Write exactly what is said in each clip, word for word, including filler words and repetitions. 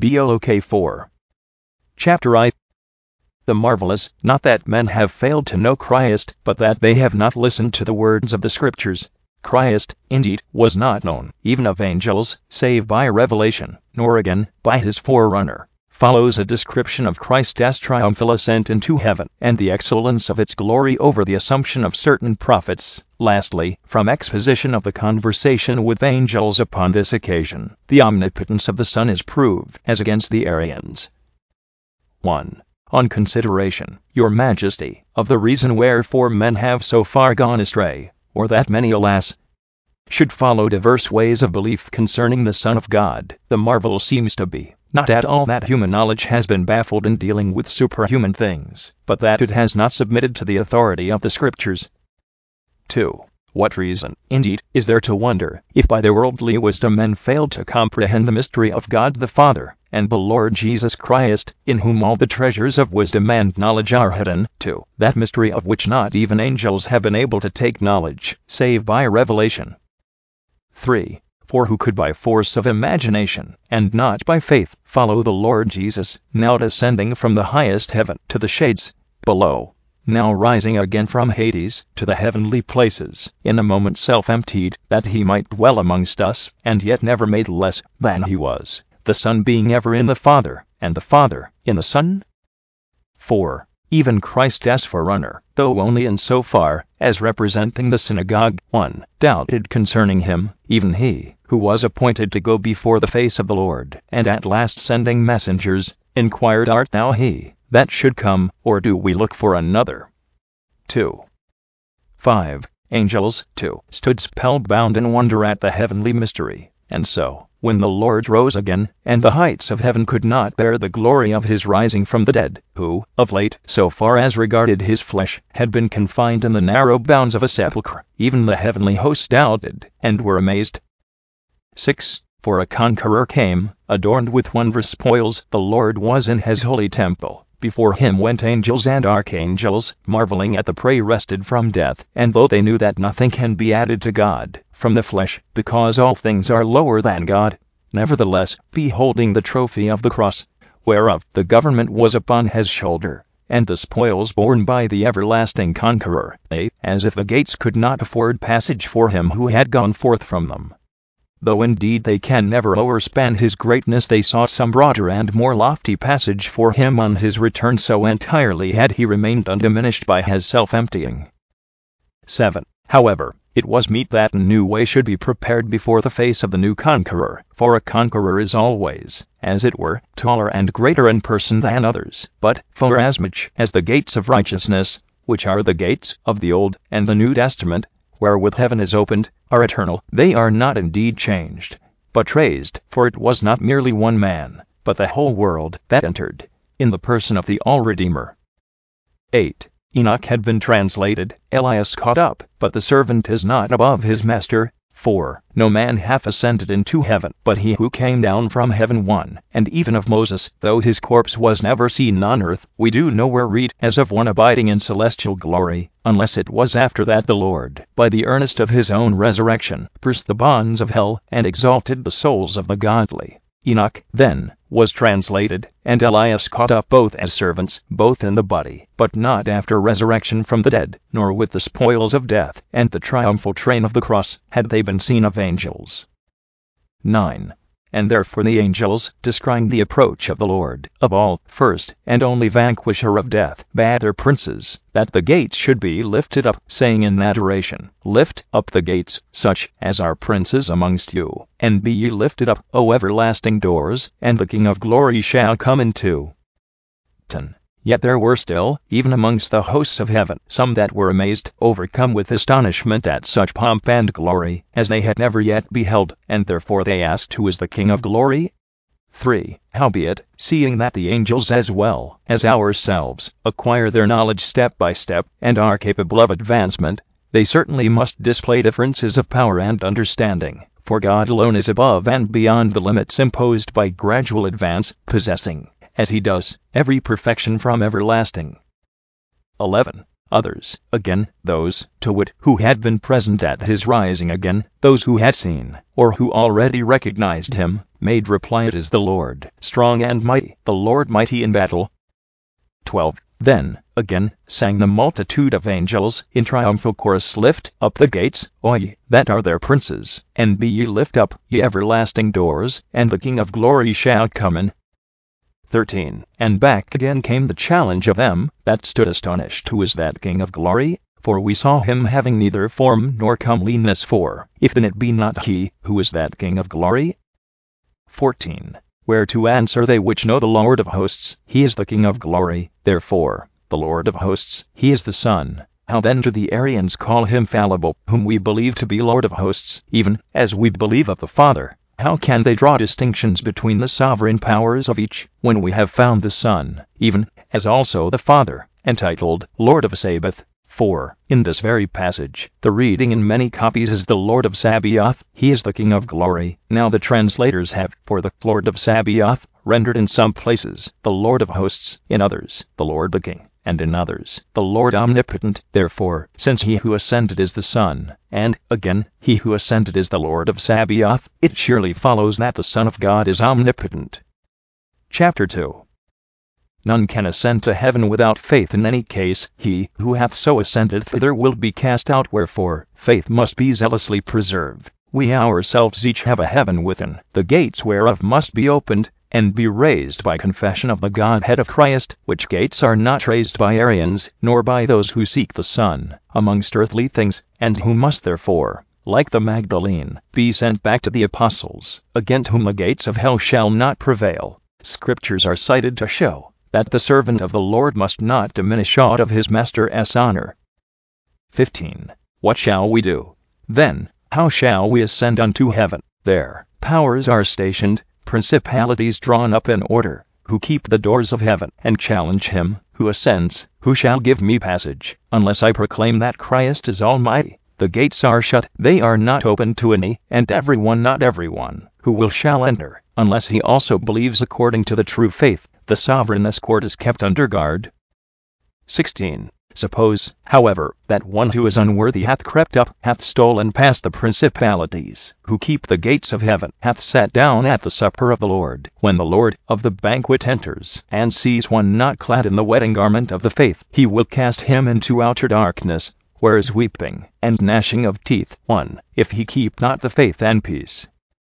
Book four. Chapter I. The marvelous, not that men have failed to know Christ, but that they have not listened to the words of the Scriptures. Christ, indeed, was not known, even of angels, save by revelation, nor again, by his forerunner. Follows a description of Christ's triumphal ascent into heaven, and the excellence of its glory over the assumption of certain prophets. Lastly, from exposition of the conversation with angels upon this occasion, the omnipotence of the Son is proved, as against the Arians. one. On consideration, your Majesty, of the reason wherefore men have so far gone astray, or that many, alas, should follow diverse ways of belief concerning the Son of God, the marvel seems to be, not at all that human knowledge has been baffled in dealing with superhuman things, but that it has not submitted to the authority of the Scriptures. two. What reason, indeed, is there to wonder, if by their worldly wisdom men failed to comprehend the mystery of God the Father, and the Lord Jesus Christ, in whom all the treasures of wisdom and knowledge are hidden, two. That mystery of which not even angels have been able to take knowledge, save by revelation. three. For who could by force of imagination, and not by faith, follow the Lord Jesus, now descending from the highest heaven to the shades below, now rising again from Hades to the heavenly places, in a moment self-emptied, that he might dwell amongst us, and yet never made less than he was, the Son being ever in the Father, and the Father in the Son? four. Even Christ as forerunner, though only in so far as representing the synagogue, one doubted concerning him, even he, who was appointed to go before the face of the Lord, and at last sending messengers, inquired, Art thou he that should come, or do we look for another? two. five. Angels, too, stood spellbound in wonder at the heavenly mystery, and so, when the Lord rose again, and the heights of heaven could not bear the glory of his rising from the dead, who, of late, so far as regarded his flesh, had been confined in the narrow bounds of a sepulchre, even the heavenly hosts doubted, and were amazed. six. For a conqueror came, adorned with wondrous spoils, the Lord was in his holy temple. Before him went angels and archangels, marveling at the prey wrested from death, and though they knew that nothing can be added to God from the flesh, because all things are lower than God, nevertheless, beholding the trophy of the cross, whereof the government was upon his shoulder, and the spoils borne by the everlasting conqueror, they, as if the gates could not afford passage for him who had gone forth from them, though indeed they can never overspan his greatness, they saw some broader and more lofty passage for him on his return, so entirely had he remained undiminished by his self-emptying. seven. However, it was meet that a new way should be prepared before the face of the new conqueror, for a conqueror is always, as it were, taller and greater in person than others, but, forasmuch as the gates of righteousness, which are the gates of the Old and the New Testament, wherewith heaven is opened, are eternal, they are not indeed changed, but raised, for it was not merely one man, but the whole world, that entered, in the person of the All-Redeemer. eight. Enoch had been translated, Elias caught up, but the servant is not above his master. four. No man hath ascended into heaven, but he who came down from heaven. one. And even of Moses, though his corpse was never seen on earth, we do nowhere read as of one abiding in celestial glory, unless it was after that the Lord, by the earnest of his own resurrection, burst the bonds of hell, and exalted the souls of the godly. Enoch, then, was translated, and Elias caught up, both as servants, both in the body, but not after resurrection from the dead, nor with the spoils of death, and the triumphal train of the cross, had they been seen of angels. nine. And therefore the angels, descrying the approach of the Lord, of all, first, and only vanquisher of death, bade their princes, that the gates should be lifted up, saying in adoration, Lift up the gates, such as are princes amongst you, and be ye lifted up, O everlasting doors, and the King of glory shall come into. ten. Yet there were still, even amongst the hosts of heaven, some that were amazed, overcome with astonishment at such pomp and glory, as they had never yet beheld, and therefore they asked, Who is the King of glory? three. Howbeit, seeing that the angels as well as ourselves acquire their knowledge step by step, and are capable of advancement, they certainly must display differences of power and understanding, for God alone is above and beyond the limits imposed by gradual advance, possessing, as he does, every perfection from everlasting. eleven. Others, again, those, to wit, who had been present at his rising again, those who had seen, or who already recognized him, made reply, "It is the Lord, strong and mighty, the Lord mighty in battle." twelve. Then, again, sang the multitude of angels in triumphal chorus, "Lift up the gates, O ye, that are their princes, and be ye lift up, ye everlasting doors, and the King of glory shall come in." thirteen. And back again came the challenge of them that stood astonished, "Who is that King of glory? For we saw him having neither form nor comeliness, for, if then it be not he, who is that King of glory?" fourteen. Whereto answer they which know the Lord of hosts, "He is the King of glory, therefore, the Lord of hosts, he is the Son." How then do the Arians call him fallible, whom we believe to be Lord of hosts, even as we believe of the Father? How can they draw distinctions between the sovereign powers of each, when we have found the Son, even as also the Father, entitled Lord of Sabaoth? For, in this very passage, the reading in many copies is the Lord of Sabaoth, he is the King of glory. Now the translators have, for the Lord of Sabaoth, rendered in some places, the Lord of hosts, in others, the Lord the King, and in others, the Lord omnipotent. Therefore, since he who ascended is the Son, and, again, he who ascended is the Lord of Sabaoth, it surely follows that the Son of God is omnipotent. Chapter two. None can ascend to heaven without faith in any case. He who hath so ascended thither will be cast out, wherefore faith must be zealously preserved. We ourselves each have a heaven within, the gates whereof must be opened, and be raised by confession of the Godhead of Christ, which gates are not raised by Arians, nor by those who seek the Son amongst earthly things, and who must therefore, like the Magdalene, be sent back to the apostles, against whom the gates of hell shall not prevail. Scriptures are cited to show that the servant of the Lord must not diminish aught of his master's honor. fifteen. What shall we do? Then, how shall we ascend unto heaven? There, powers are stationed, principalities drawn up in order, who keep the doors of heaven, and challenge him who ascends, "Who shall give me passage, unless I proclaim that Christ is almighty?" The gates are shut, they are not open to any, and everyone, not everyone, who will shall enter, unless he also believes according to the true faith. The sovereign escort is kept under guard. sixteen. Suppose, however, that one who is unworthy hath crept up, hath stolen past the principalities, who keep the gates of heaven, hath sat down at the supper of the Lord, when the Lord of the banquet enters, and sees one not clad in the wedding garment of the faith, he will cast him into outer darkness, where is weeping and gnashing of teeth. one. If he keep not the faith and peace.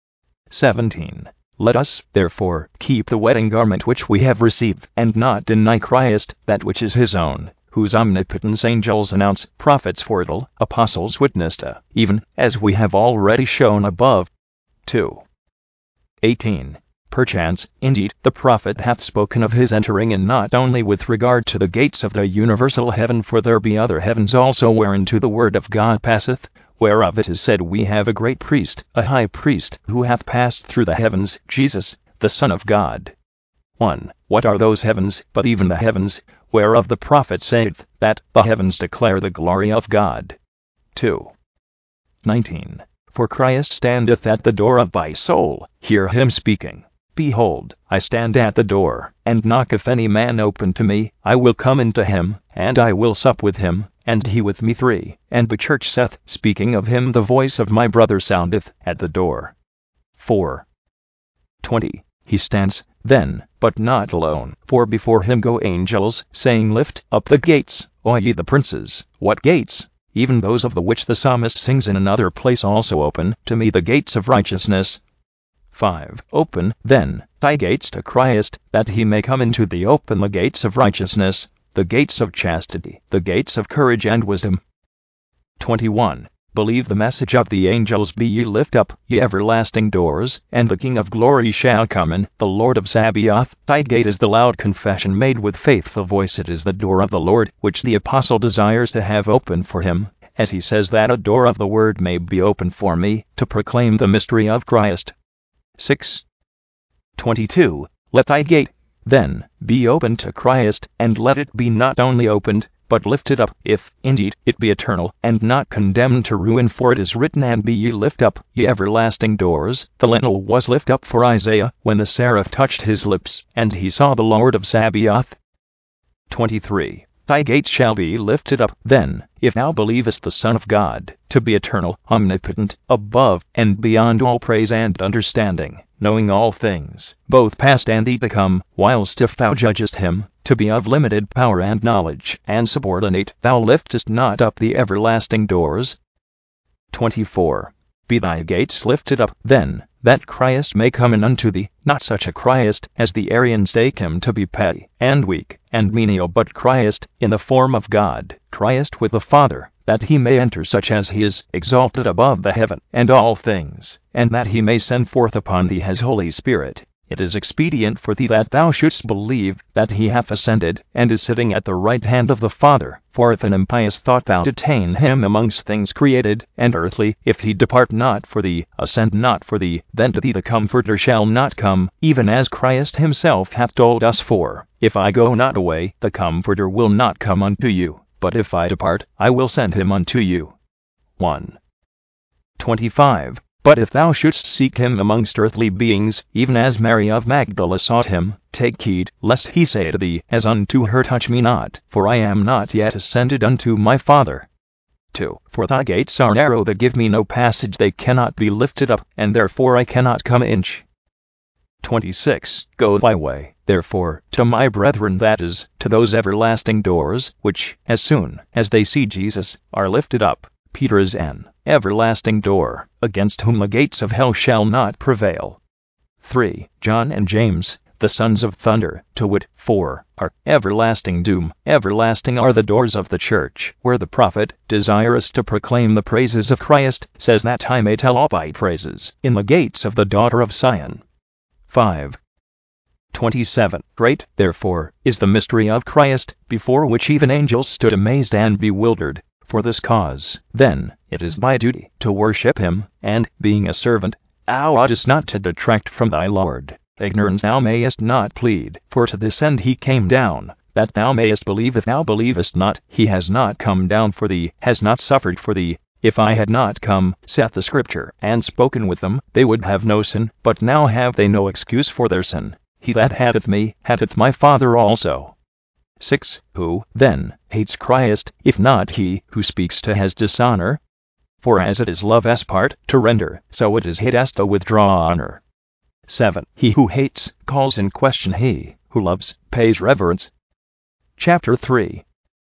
seventeen. Let us, therefore, keep the wedding garment which we have received, and not deny Christ that which is his own, whose omnipotence angels announce, prophets foretell, apostles witness to, even as we have already shown above. two. eighteen. Perchance, indeed, the prophet hath spoken of his entering in not only with regard to the gates of the universal heaven, for there be other heavens also whereinto the word of God passeth, whereof it is said, "We have a great priest, a high priest, who hath passed through the heavens, Jesus, the Son of God." one. What are those heavens, but even the heavens, whereof the prophet saith, that the heavens declare the glory of God? two. nineteen. For Christ standeth at the door of thy soul, hear him speaking. Behold, I stand at the door, and knock. If any man open to me, I will come into him, and I will sup with him, and he with me. three. And the church saith, speaking of him, the voice of my brother soundeth at the door. four. twenty. He stands, then, but not alone, for before him go angels, saying, Lift up the gates, O ye the princes. What gates? Even those of the which the psalmist sings in another place also, "Open to me the gates of righteousness." five. Open, then, thy gates to Christ, that he may come into thee. Open the gates of righteousness, the gates of chastity, the gates of courage and wisdom. twenty-one. Believe the message of the angels. Be ye lift up, ye everlasting doors, and the King of glory shall come in, the Lord of Sabaoth. Thy gate is the loud confession made with faithful voice. It is the door of the Lord, which the apostle desires to have open for him, as he says that a door of the word may be opened for me, to proclaim the mystery of Christ. six. twenty-two. Let thy gate, then, be opened to Christ, and let it be not only opened, but lifted up, if, indeed, it be eternal, and not condemned to ruin. For it is written, And be ye lift up, ye everlasting doors. The lintel was lift up for Isaiah, when the seraph touched his lips, and he saw the Lord of Sabaoth. twenty-three. thy gates shall be lifted up. Then, if thou believest the Son of God to be eternal, omnipotent, above and beyond all praise and understanding, knowing all things, both past and yet to come, whilst if thou judgest him to be of limited power and knowledge and subordinate, thou liftest not up the everlasting doors. twenty-four. Be thy gates lifted up, then, that Christ may come in unto thee, not such a Christ as the Arians take him to be, petty, and weak, and menial, but Christ, in the form of God, Christ with the Father, that he may enter such as he is, exalted above the heaven, and all things, and that he may send forth upon thee his Holy Spirit. It is expedient for thee that thou shouldst believe that he hath ascended, and is sitting at the right hand of the Father. For if in impious thought thou detain him amongst things created and earthly, if he depart not for thee, ascend not for thee, then to thee the Comforter shall not come, even as Christ himself hath told us. For, if I go not away, the Comforter will not come unto you, but if I depart, I will send him unto you. one. twenty-five. But if thou shouldst seek him amongst earthly beings, even as Mary of Magdala sought him, take heed, lest he say to thee, as unto her, touch me not, for I am not yet ascended unto my Father. two. For thy gates are narrow that give me no passage, they cannot be lifted up, and therefore I cannot come inch. twenty-six. Go thy way, therefore, to my brethren, that is, to those everlasting doors, which, as soon as they see Jesus, are lifted up. Peter is an everlasting door, against whom the gates of hell shall not prevail. three. John and James, the sons of thunder, to wit, four, are everlasting doom. Everlasting are the doors of the church, where the prophet, desirous to proclaim the praises of Christ, says that I may tell all thy praises in the gates of the daughter of Zion. five. twenty-seven. Great, therefore, is the mystery of Christ, before which even angels stood amazed and bewildered. For this cause, then, it is thy duty to worship him, and, being a servant, thou oughtest not to detract from thy Lord. Ignorance thou mayest not plead, for to this end he came down, that thou mayest believe. If thou believest not, he has not come down for thee, has not suffered for thee. If I had not come, saith the Scripture, and spoken with them, they would have no sin, but now have they no excuse for their sin. He that hateth me, hateth my Father also. six. Who, then, hates Christ, if not he who speaks to his dishonor? For as it is love s part to render, so it is hate s to withdraw honor. seven. He who hates, calls in question; he who loves, pays reverence. Chapter three.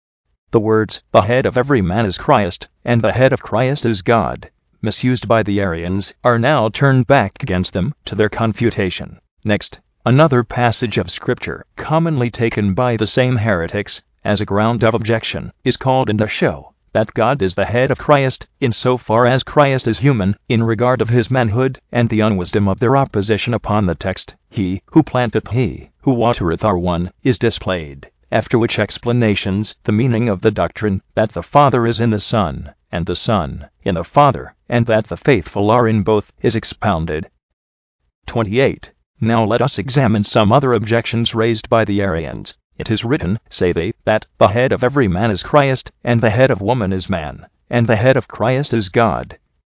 The words, the head of every man is Christ, and the head of Christ is God, misused by the Arians, are now turned back against them, to their confutation. Next, another passage of Scripture, commonly taken by the same heretics as a ground of objection, is called in to show that God is the head of Christ, in so far as Christ is human, in regard of his manhood, and the unwisdom of their opposition upon the text, he who planteth, he who watereth are one, is displayed. After which explanations, the meaning of the doctrine, that the Father is in the Son, and the Son in the Father, and that the faithful are in both, is expounded. twenty-eight. Now let us examine some other objections raised by the Arians. It is written, say they, that the head of every man is Christ, and the head of woman is man, and the head of Christ is God.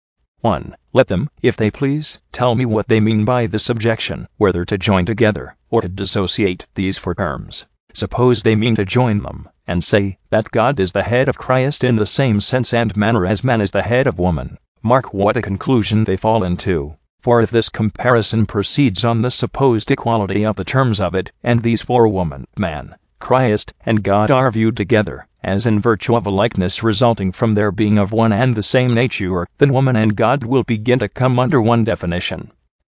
one. Let them, if they please, tell me what they mean by this objection, whether to join together, or to dissociate these four terms. Suppose they mean to join them, and say that God is the head of Christ in the same sense and manner as man is the head of woman. Mark what a conclusion they fall into. For if this comparison proceeds on the supposed equality of the terms of it, and these four, woman, man, Christ, and God, are viewed together, as in virtue of a likeness resulting from their being of one and the same nature, then woman and God will begin to come under one definition.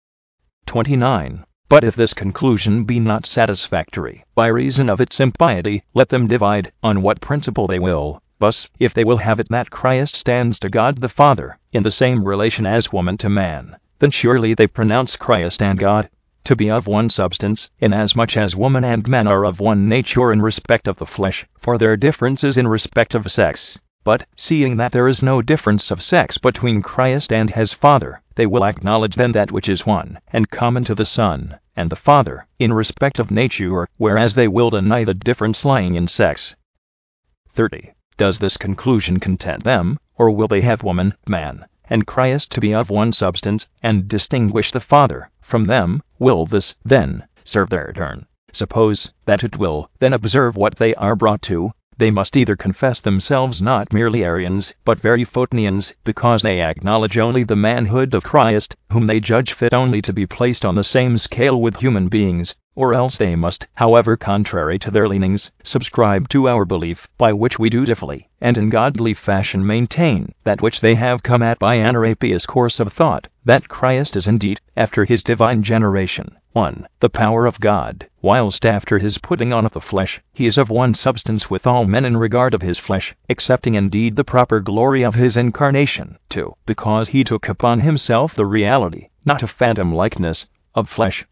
twenty-nine. But if this conclusion be not satisfactory, by reason of its impiety, let them divide, on what principle they will. Thus, if they will have it that Christ stands to God the Father, in the same relation as woman to man, then surely they pronounce Christ and God to be of one substance, inasmuch as woman and man are of one nature in respect of the flesh, for their difference is in respect of sex. But, seeing that there is no difference of sex between Christ and his Father, they will acknowledge then that which is one, and common to the Son and the Father, in respect of nature, whereas they will deny the difference lying in sex. thirty. Does this conclusion content them, or will they have woman, man, and Christ to be of one substance, and distinguish the Father from them? Will this, then, serve their turn? Suppose that it will, then observe what they are brought to. they must either confess themselves not merely Arians, but very Photonians, because they acknowledge only the manhood of Christ, whom they judge fit only to be placed on the same scale with human beings, or else they must, however contrary to their leanings, subscribe to our belief, by which we dutifully, and in godly fashion maintain, that which they have come at by an Arapius course of thought, that Christ is indeed, after his divine generation, one, the power of God, whilst after his putting on of the flesh, he is of one substance with all men in regard of his flesh, excepting indeed the proper glory of his incarnation, two, because he took upon himself the reality, not a phantom likeness, of flesh.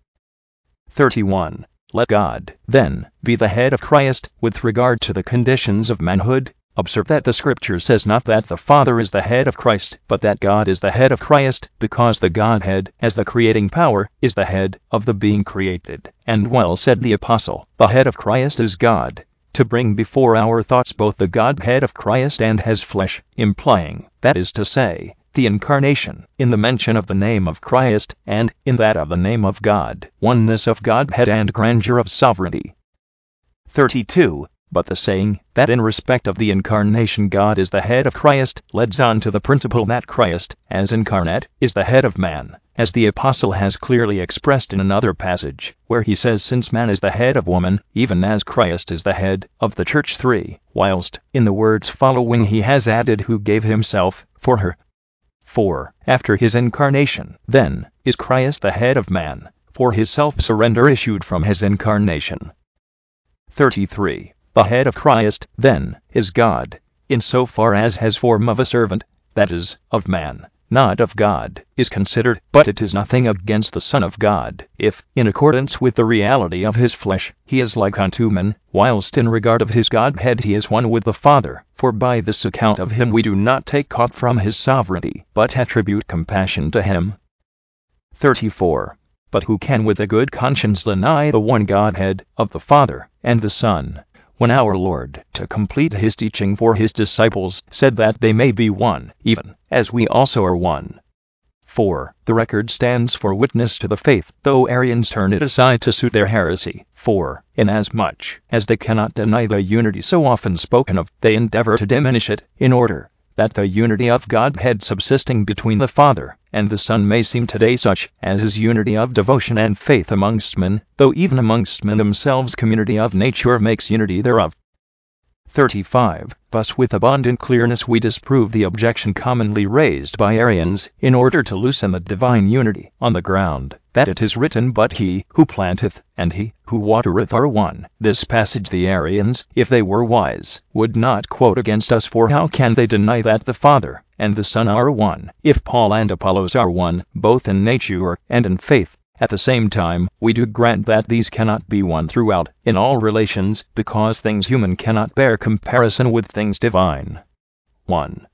thirty-one. Let God, then, be the head of Christ. With regard to the conditions of manhood, observe that the Scripture says not that the Father is the head of Christ, but that God is the head of Christ, because the Godhead, as the creating power, is the head of the being created. And well said the Apostle, the head of Christ is God, to bring before our thoughts both the Godhead of Christ and his flesh, implying, that is to say, the incarnation, in the mention of the name of Christ, and, in that of the name of God, oneness of Godhead and grandeur of sovereignty. thirty-two. But the saying, that in respect of the incarnation God is the head of Christ, leads on to the principle that Christ, as incarnate, is the head of man, as the Apostle has clearly expressed in another passage, where he says since man is the head of woman, even as Christ is the head of the church three, whilst, in the words following he has added who gave himself for her. four. After his incarnation, then, is Christ the head of man, for his self-surrender issued from his incarnation. thirty-three. The head of Christ, then, is God, in so far as his form of a servant, that is, of man, not of God, is considered, but it is nothing against the Son of God, if, in accordance with the reality of his flesh, he is like unto men, whilst in regard of his Godhead he is one with the Father, for by this account of him we do not take aught from his sovereignty, but attribute compassion to him. thirty-four. But who can with a good conscience deny the one Godhead, of the Father, and the Son, when our Lord, to complete his teaching for his disciples, said that they may be one, even as we also are one? four. The record stands for witness to the faith, though Arians turn it aside to suit their heresy. four. Inasmuch as they cannot deny the unity so often spoken of, they endeavor to diminish it, in order that the unity of Godhead subsisting between the Father and the Son may seem today such as is unity of devotion and faith amongst men, though even amongst men themselves community of nature makes unity thereof. thirty-five. Thus with abundant clearness we disprove the objection commonly raised by Arians, in order to loosen the divine unity, on the ground that it is written, but he who planteth, and he who watereth are one. This passage the Arians, if they were wise, would not quote against us, for how can they deny that the Father and the Son are one, if Paul and Apollos are one, both in nature and in faith? At the same time, we do grant that these cannot be one throughout, in all relations, because things human cannot bear comparison with things divine. one.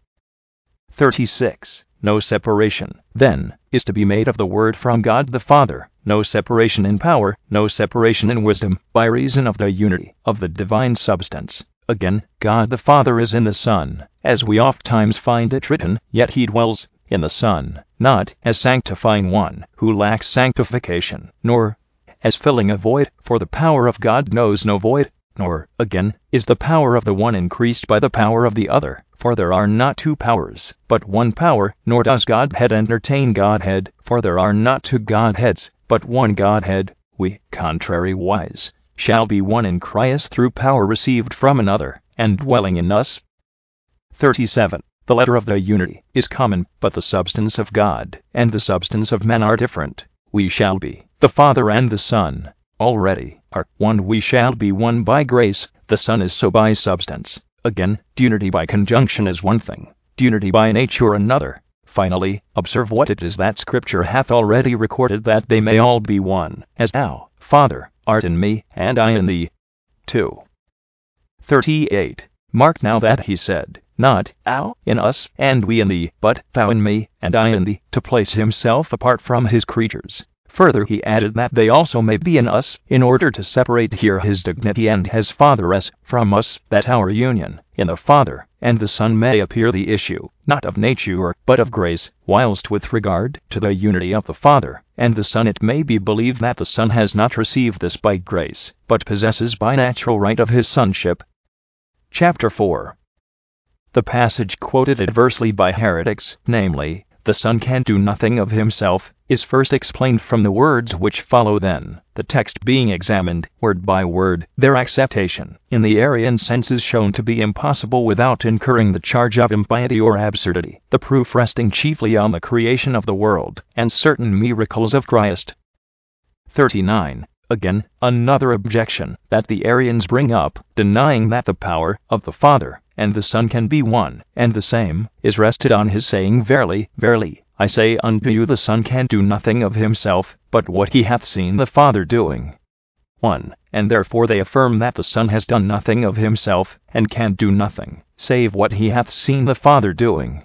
thirty-six. No separation, then, is to be made of the Word from God the Father, no separation in power, no separation in wisdom, by reason of the unity of the divine substance. Again, God the Father is in the Son, as we ofttimes find it written, yet he dwells in the Son, not as sanctifying one who lacks sanctification, nor as filling a void, for the power of God knows no void, nor, again, is the power of the one increased by the power of the other, for there are not two powers, but one power, nor does Godhead entertain Godhead, for there are not two Godheads, but one Godhead. We, contrariwise, shall be one in Christ through power received from another, and dwelling in us. thirty-seven. The letter of the unity is common, but the substance of God and the substance of men are different. We shall be, the Father and the Son, already are one. We shall be one by grace, the Son is so by substance. Again, unity by conjunction is one thing, unity by nature another. Finally, observe what it is that Scripture hath already recorded, that they may all be one, as thou, Father, art in me, and I in thee. two. thirty-eight. Mark now that he said, not thou in us, and we in thee, but thou in me, and I in thee, to place himself apart from his creatures. Further he added that they also may be in us, in order to separate here his dignity and his fatherness from us, that our union in the Father and the Son may appear the issue, not of nature, but of grace, whilst with regard to the unity of the Father and the Son it may be believed that the Son has not received this by grace, but possesses by natural right of his sonship. Chapter four. The passage quoted adversely by heretics, namely, "the Son can do nothing of himself," is first explained from the words which follow, then, the text being examined, word by word, their acceptation, in the Arian sense, is shown to be impossible without incurring the charge of impiety or absurdity, the proof resting chiefly on the creation of the world, and certain miracles of Christ. thirty-nine. Again, another objection that the Arians bring up, denying that the power of the Father and the Son can be one and the same, is rested on his saying, "Verily, verily, I say unto you, the Son can do nothing of himself, but what he hath seen the Father doing." one. And therefore they affirm that the Son has done nothing of himself, and can do nothing, save what he hath seen the Father doing.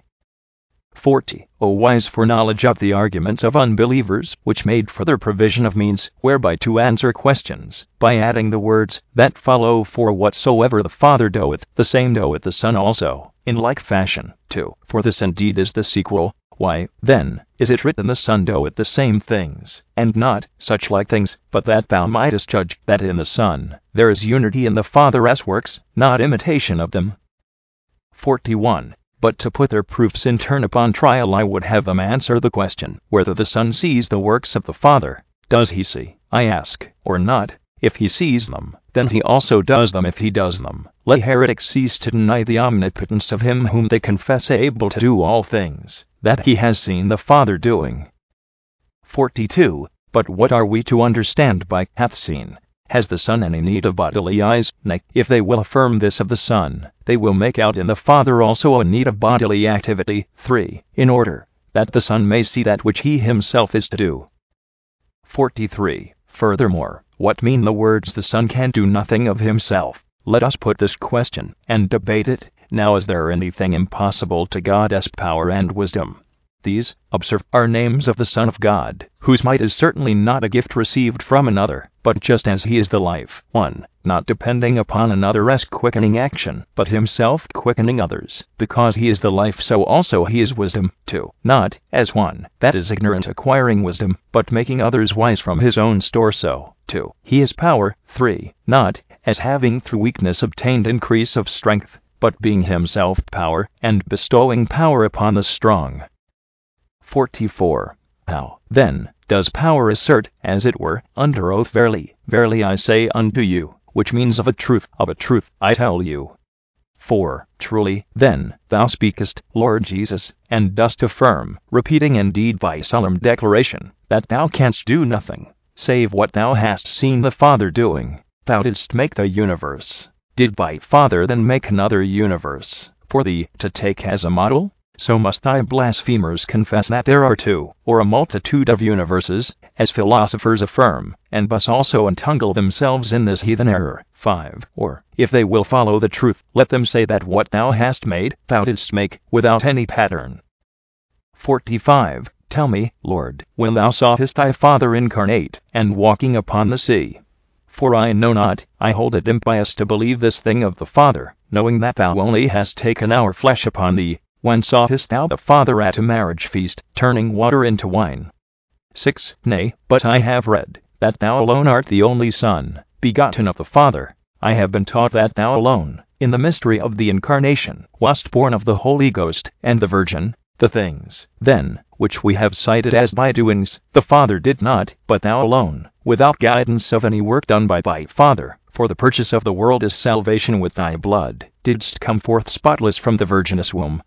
forty. O wise foreknowledge of the arguments of unbelievers, which made further provision of means whereby to answer questions, by adding the words that follow, "For whatsoever the Father doeth, the same doeth the Son also, in like fashion." two. For this indeed is the sequel. Why, then, is it written, "The Son doeth the same things," and not "such like things," but that thou mightest judge that in the Son there is unity in the Father's works, not imitation of them? forty-one. But to put their proofs in turn upon trial, I would have them answer the question, whether the Son sees the works of the Father. Does he see, I ask, or not? If he sees them, then he also does them. If he does them, let heretics cease to deny the omnipotence of him whom they confess able to do all things, that he has seen the Father doing. forty-two. But what are we to understand by hath seen? Has the Son any need of bodily eyes? Nay, if they will affirm this of the Son, they will make out in the Father also a need of bodily activity. three. In order that the Son may see that which he himself is to do. forty-three. Furthermore, what mean the words, "The Son can do nothing of himself"? Let us put this question, and debate it. Now, is there anything impossible to God's power and wisdom? These, observe, are names of the Son of God, whose might is certainly not a gift received from another, but just as he is the life, one, not depending upon another's quickening action, but himself quickening others, because he is the life, so also he is wisdom, two, not, as one, that is ignorant acquiring wisdom, but making others wise from his own store, so, two, he is power, three, not, as having through weakness obtained increase of strength, but being himself power, and bestowing power upon the strong. forty-four. How, then, does power assert, as it were, under oath, "Verily, verily I say unto you," which means of a truth, of a truth, I tell you? four. Truly, then, thou speakest, Lord Jesus, and dost affirm, repeating indeed by solemn declaration, that thou canst do nothing, save what thou hast seen the Father doing. Thou didst make the universe. Did thy Father then make another universe for thee to take as a model? So must thy blasphemers confess that there are two, or a multitude of universes, as philosophers affirm, and thus also entangle themselves in this heathen error. five. Or, if they will follow the truth, let them say that what thou hast made, thou didst make, without any pattern. forty-five. Tell me, Lord, when thou sawest thy Father incarnate, and walking upon the sea. For I know not, I hold it impious to believe this thing of the Father, knowing that thou only hast taken our flesh upon thee. When sawest thou the Father at a marriage feast, turning water into wine? six. Nay, but I have read, that thou alone art the only Son, begotten of the Father. I have been taught that thou alone, in the mystery of the Incarnation, wast born of the Holy Ghost and the Virgin. The things, then, which we have cited as thy doings, the Father did not, but thou alone, without guidance of any work done by thy Father, for the purchase of the world is salvation with thy blood, didst come forth spotless from the virgin's womb.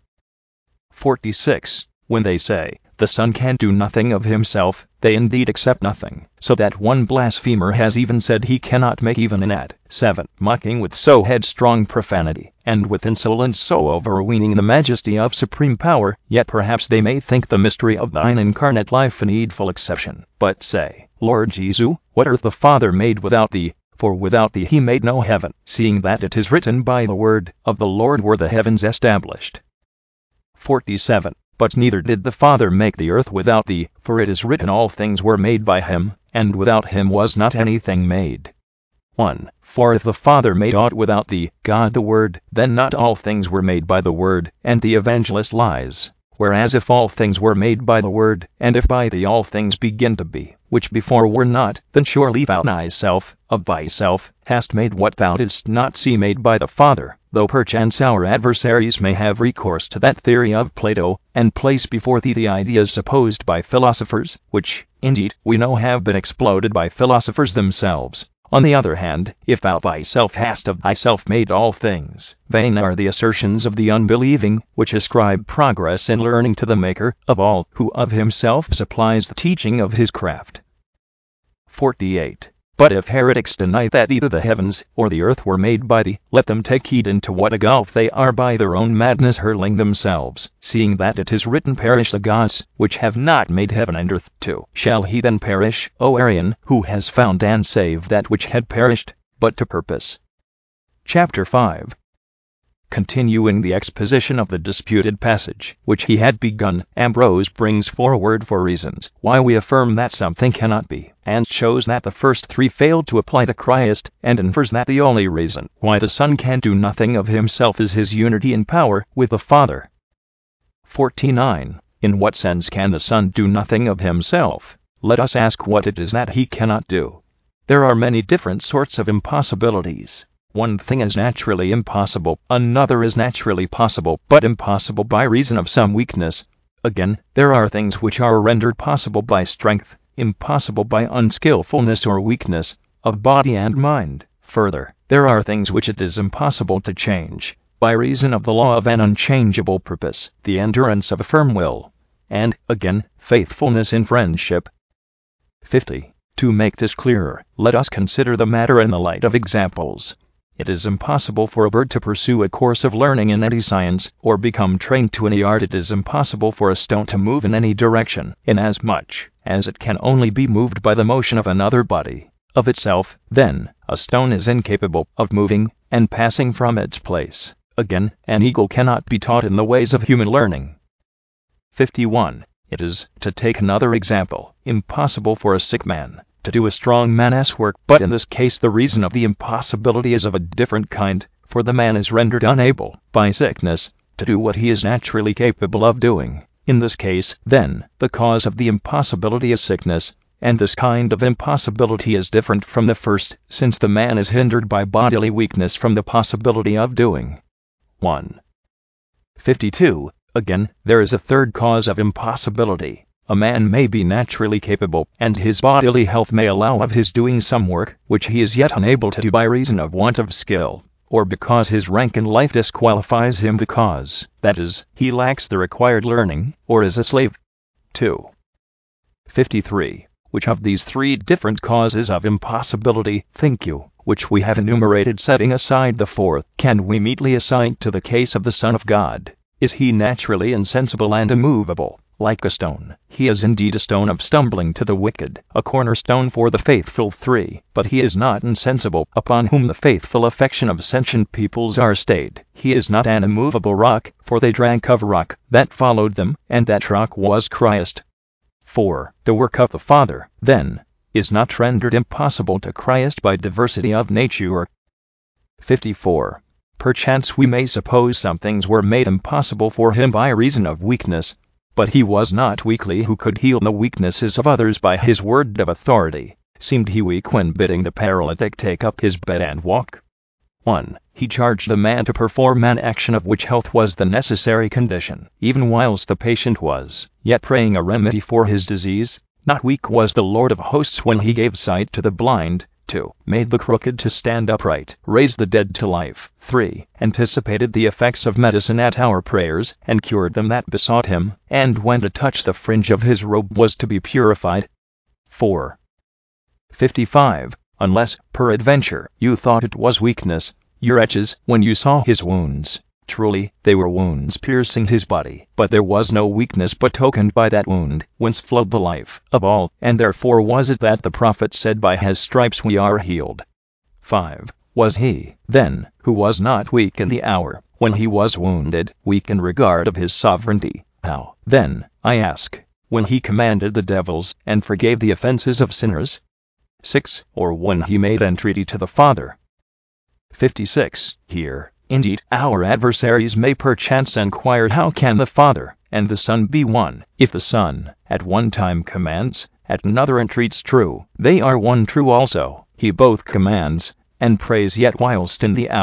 forty-six. When they say, "The Son can do nothing of himself," they indeed accept nothing, so that one blasphemer has even said he cannot make even an at. seven. Mocking with so headstrong profanity, and with insolence so overweening the majesty of supreme power, yet perhaps they may think the mystery of thine incarnate life a needful exception. But say, Lord Jesus, what earth the Father made without thee? For without thee he made no heaven, seeing that it is written, "By the word of the Lord were the heavens established." forty-seven. But neither did the Father make the earth without thee, for it is written, "All things were made by him, and without him was not anything made." one. For if the Father made aught without thee, God the Word, then not all things were made by the Word, and the evangelist lies. Whereas if all things were made by the Word, and if by thee all things begin to be, which before were not, then surely thou thyself, of thyself, hast made what thou didst not see made by the Father. though perchance our adversaries may have recourse to that theory of Plato, and place before thee the ideas supposed by philosophers, which, indeed, we know have been exploded by philosophers themselves. On the other hand, if thou thyself hast of thyself made all things, vain are the assertions of the unbelieving, which ascribe progress in learning to the Maker of all, who of himself supplies the teaching of his craft. forty-eight. But if heretics deny that either the heavens or the earth were made by thee, let them take heed into what a gulf they are by their own madness hurling themselves, seeing that it is written, perish the gods, which have not made heaven and earth too. Shall he then perish, O Arian, who has found and saved that which had perished, but to purpose? Chapter five. Continuing the exposition of the disputed passage, which he had begun, Ambrose brings forward four reasons why we affirm that something cannot be, and shows that the first three failed to apply to Christ, and infers that the only reason why the Son can do nothing of himself is his unity in power with the Father. forty-nine. In what sense can the Son do nothing of himself? Let us ask what it is that he cannot do. There are many different sorts of impossibilities. One thing is naturally impossible, another is naturally possible, but impossible by reason of some weakness. Again, there are things which are rendered possible by strength, impossible by unskillfulness or weakness of body and mind. Further, there are things which it is impossible to change, by reason of the law of an unchangeable purpose, the endurance of a firm will, and, again, faithfulness in friendship. fifty. To make this clearer, let us consider the matter in the light of examples. It is impossible for a bird to pursue a course of learning in any science, or become trained to any art. It is impossible for a stone to move in any direction, inasmuch as it can only be moved by the motion of another body. Of itself, then, a stone is incapable of moving and passing from its place. Again, an eagle cannot be taught in the ways of human learning. fifty-one. It is, to take another example, impossible for a sick man to do a strong man's work, but in this case the reason of the impossibility is of a different kind, for the man is rendered unable, by sickness, to do what he is naturally capable of doing. In this case, then, the cause of the impossibility is sickness, and this kind of impossibility is different from the first, since the man is hindered by bodily weakness from the possibility of doing. one. fifty-two. Again, there is a third cause of impossibility. A man may be naturally capable, and his bodily health may allow of his doing some work, which he is yet unable to do by reason of want of skill, or because his rank in life disqualifies him because, that is, he lacks the required learning, or is a slave. two. fifty-three. Which of these three different causes of impossibility, think you, which we have enumerated setting aside the fourth, can we meetly assign to the case of the Son of God? Is he naturally insensible and immovable, like a stone? He is indeed a stone of stumbling to the wicked, a cornerstone for the faithful. three. But he is not insensible, upon whom the faithful affection of sentient peoples are stayed. He is not an immovable rock, for they drank of rock that followed them, and that rock was Christ. four. The work of the Father, then, is not rendered impossible to Christ by diversity of nature. fifty-four. Perchance we may suppose some things were made impossible for him by reason of weakness, but he was not weakly who could heal the weaknesses of others by his word of authority. Seemed he weak when bidding the paralytic take up his bed and walk? one. He charged the man to perform an action of which health was the necessary condition, even whilst the patient was yet praying a remedy for his disease. Not weak was the Lord of hosts when he gave sight to the blind. two. Made the crooked to stand upright, raised the dead to life. three. Anticipated the effects of medicine at our prayers, and cured them that besought him, and when to touch the fringe of his robe was to be purified. four. fifty-five. Unless, peradventure, you thought it was weakness, you wretches, when you saw his wounds, truly, they were wounds piercing his body, but there was no weakness but tokened by that wound, whence flowed the life of all, and therefore was it that the prophet said, by his stripes we are healed. five. Was he, then, who was not weak in the hour when he was wounded, weak in regard of his sovereignty? How, then, I ask, when he commanded the devils, and forgave the offenses of sinners? six. Or when he made entreaty to the Father? fifty-six. Here, indeed, our adversaries may perchance enquire, how can the Father and the Son be one, if the Son, at one time commands, at another entreats? True, they are one. True also, he both commands and prays, yet whilst in the hour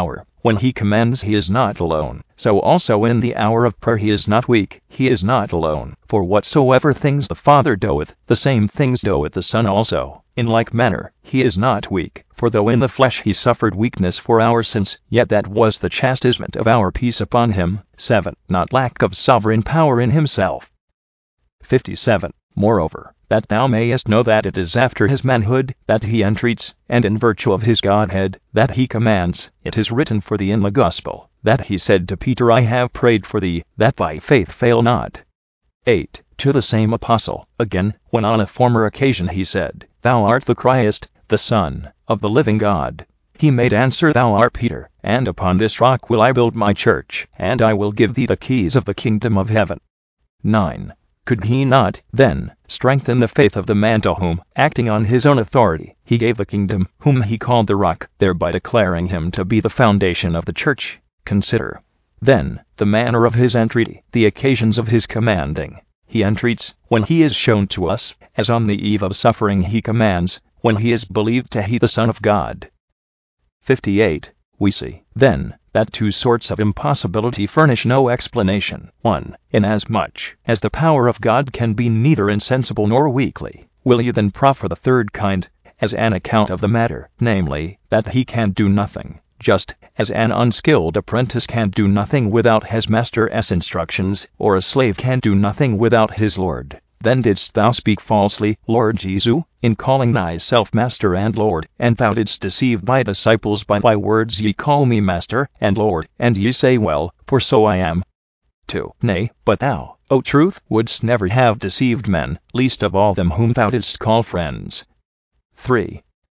when he commands he is not alone, so also in the hour of prayer he is not weak, he is not alone. For whatsoever things the Father doeth, the same things doeth the Son also. In like manner, he is not weak, for though in the flesh he suffered weakness for our sins, yet that was the chastisement of our peace upon him. seven. Not lack of sovereign power in himself. fifty-seven. Moreover, that thou mayest know that it is after his manhood that he entreats, and in virtue of his Godhead, that he commands. It is written for thee in the Gospel, that he said to Peter, I have prayed for thee, that thy faith fail not. eight. To the same apostle, again, when on a former occasion he said, Thou art the Christ, the Son of the living God, he made answer, Thou art Peter, and upon this rock will I build my church, and I will give thee the keys of the kingdom of heaven. nine. Could he not, then, strengthen the faith of the man to whom, acting on his own authority, he gave the kingdom, whom he called the rock, thereby declaring him to be the foundation of the church? Consider, then, the manner of his entreaty, the occasions of his commanding. He entreats, when he is shown to us, as on the eve of suffering he commands, when he is believed to be the Son of God. fifty-eight. We see, then, that two sorts of impossibility furnish no explanation. one. Inasmuch as the power of God can be neither insensible nor weakly, will you then proffer the third kind, as an account of the matter, namely, that he can do nothing, just as an unskilled apprentice can do nothing without his master's instructions, or a slave can do nothing without his lord? Then didst thou speak falsely, Lord Jesus, in calling thyself Master and Lord, and thou didst deceive thy disciples by thy words, Ye call me Master and Lord, and ye say, Well, for so I am. two. Nay, but thou, O Truth, wouldst never have deceived men, least of all them whom thou didst call friends. three.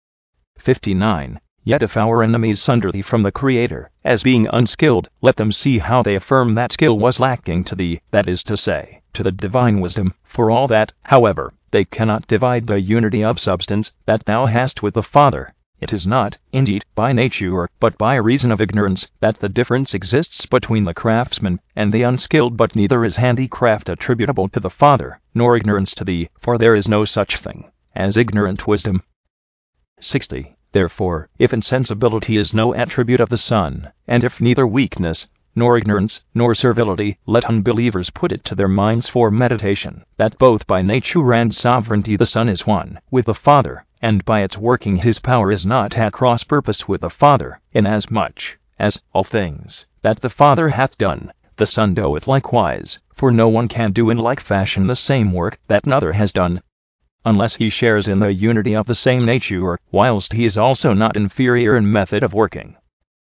fifty-nine. Yet if our enemies sunder thee from the Creator, as being unskilled, let them see how they affirm that skill was lacking to thee, that is to say, to the divine wisdom. For all that, however, they cannot divide the unity of substance that thou hast with the Father, it is not, indeed, by nature, but by reason of ignorance, that the difference exists between the craftsman and the unskilled, but neither is handicraft attributable to the Father, nor ignorance to thee, for there is no such thing as ignorant wisdom. sixty. Therefore, if insensibility is no attribute of the Son, and if neither weakness, nor ignorance, nor servility, let unbelievers put it to their minds for meditation, that both by nature and sovereignty the Son is one with the Father, and by its working his power is not at cross purpose with the Father, inasmuch as all things that the Father hath done, the Son doeth likewise, for no one can do in like fashion the same work that another has done, unless he shares in the unity of the same nature, whilst he is also not inferior in method of working.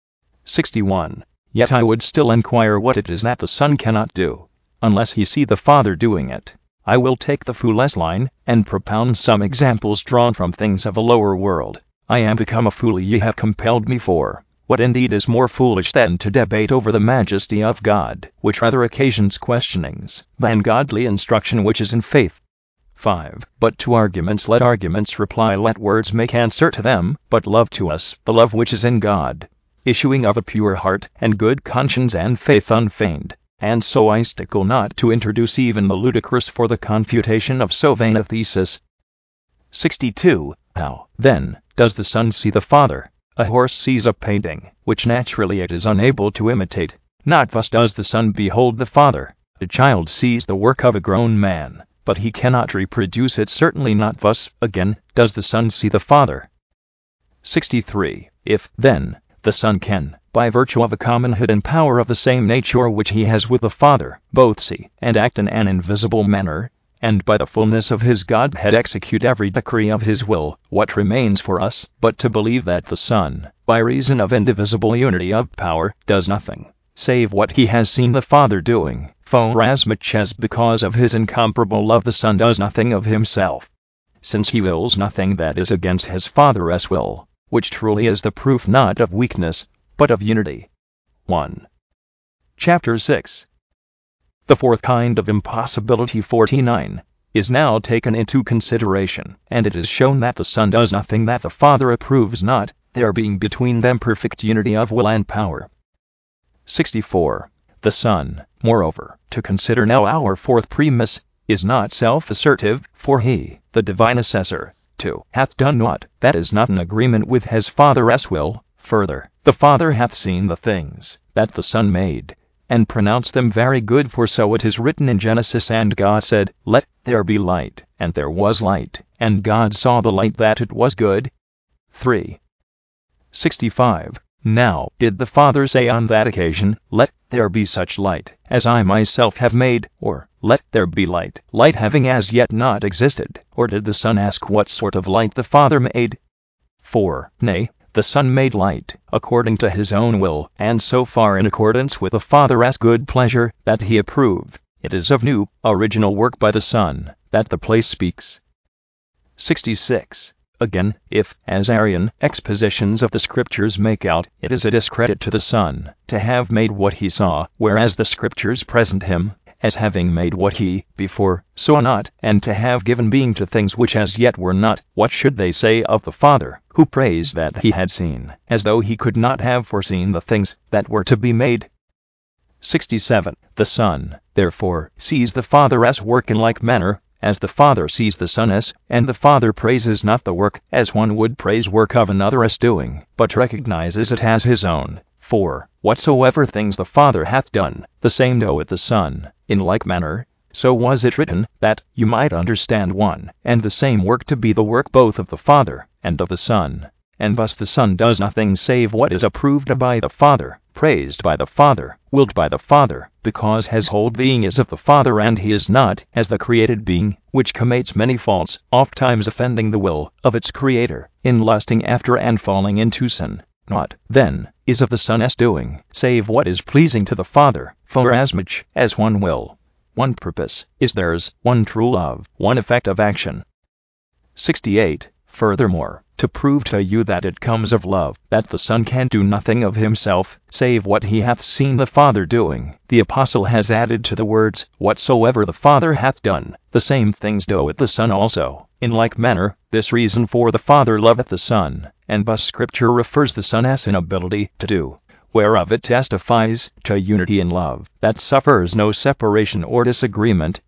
sixty-one. Yet I would still inquire what it is that the Son cannot do, unless he see the Father doing it. I will take the foolish line, and propound some examples drawn from things of a lower world. I am become a fool, ye have compelled me, for what indeed is more foolish than to debate over the majesty of God, which rather occasions questionings, than godly instruction which is in faith? five. But to arguments let arguments reply, let words make answer to them, but love to us, the love which is in God, issuing of a pure heart, and good conscience, and faith unfeigned. And so I stickle not to introduce even the ludicrous for the confutation of so vain a thesis. sixty-two. How, then, does the Son see the Father? A horse sees a painting, which naturally it is unable to imitate. Not thus does the Son behold the Father. A child sees the work of a grown man, but he cannot reproduce it, certainly not thus, again, does the Son see the Father. sixty-three. If, then, the Son can, by virtue of a commonhood and power of the same nature which he has with the Father, both see and act in an invisible manner, and by the fullness of his Godhead execute every decree of his will, what remains for us but to believe that the Son, by reason of indivisible unity of power, does nothing save what he has seen the Father doing, forasmuch as because of his incomparable love the Son does nothing of himself, since he wills nothing that is against his Father's will, which truly is the proof not of weakness, but of unity. one. Chapter six. The fourth kind of impossibility, forty-nine, is now taken into consideration, and it is shown that the Son does nothing that the Father approves not, there being between them perfect unity of will and power. sixty-four. The Son, moreover, to consider now our fourth premise, is not self-assertive, for he, the divine assessor, two, hath done naught that is not in agreement with his Father's will, Further, the Father hath seen the things that the Son made, and pronounced them very good, for so it is written in Genesis, and God said, Let there be light, and there was light, and God saw the light that it was good. three. sixty-five. Now did the Father say on that occasion, Let there be such light as I myself have made, or Let there be light, light having as yet not existed, or did the Son ask what sort of light the Father made? four. Nay, the Son made light, according to his own will, and so far in accordance with the Father's good pleasure, that he approved. It is of new, original work by the Son, that the place speaks. sixty-six. Again, if, as Arian expositions of the Scriptures make out, it is a discredit to the Son to have made what he saw, whereas the Scriptures present him as having made what he, before, saw not, and to have given being to things which as yet were not, what should they say of the Father, who praised that he had seen, as though he could not have foreseen the things that were to be made? sixty-seven. The Son, therefore, sees the Father's work in like manner as the Father sees the Son's, and the Father praises not the work as one would praise work of another as doing, but recognizes it as his own. For whatsoever things the Father hath done, the same doeth the Son, in like manner. So was it written, that you might understand one and the same work to be the work both of the Father and of the Son. And thus the Son does nothing save what is approved by the Father, praised by the Father, willed by the Father, because his whole being is of the Father, and he is not as the created being, which commits many faults, ofttimes offending the will of its Creator, in lusting after and falling into sin. Naught, then, is of the Son's doing, save what is pleasing to the Father, forasmuch as one will, one purpose, is theirs, one true love, one effect of action. sixty-eight. Furthermore, to prove to you that it comes of love, that the Son can do nothing of himself, save what he hath seen the Father doing, the Apostle has added to the words, Whatsoever the Father hath done, the same things doeth the Son also. In like manner, this reason for the Father loveth the Son, and thus Scripture refers the Son's inability to do, whereof it testifies to unity in love, that suffers no separation or disagreement.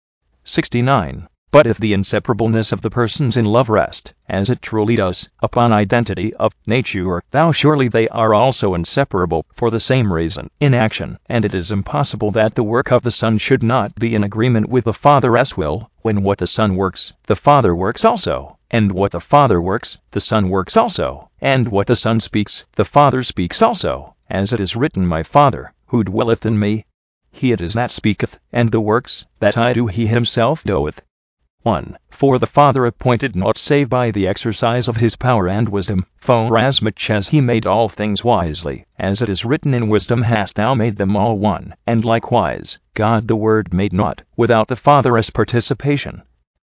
sixty-nine. But if the inseparableness of the persons in love rest, as it truly does, upon identity of nature, thou surely they are also inseparable for the same reason in action, and it is impossible that the work of the Son should not be in agreement with the Father's will, when what the Son works, the Father works also, and what the Father works, the Son works also, and what the Son speaks, the Father speaks also, as it is written, My Father, who dwelleth in me, he it is that speaketh, and the works that I do he himself doeth. one. For the Father appointed naught save by the exercise of his power and wisdom, forasmuch as he made all things wisely, as it is written, In wisdom hast thou made them all one, and likewise, God the Word made naught without the Father's participation.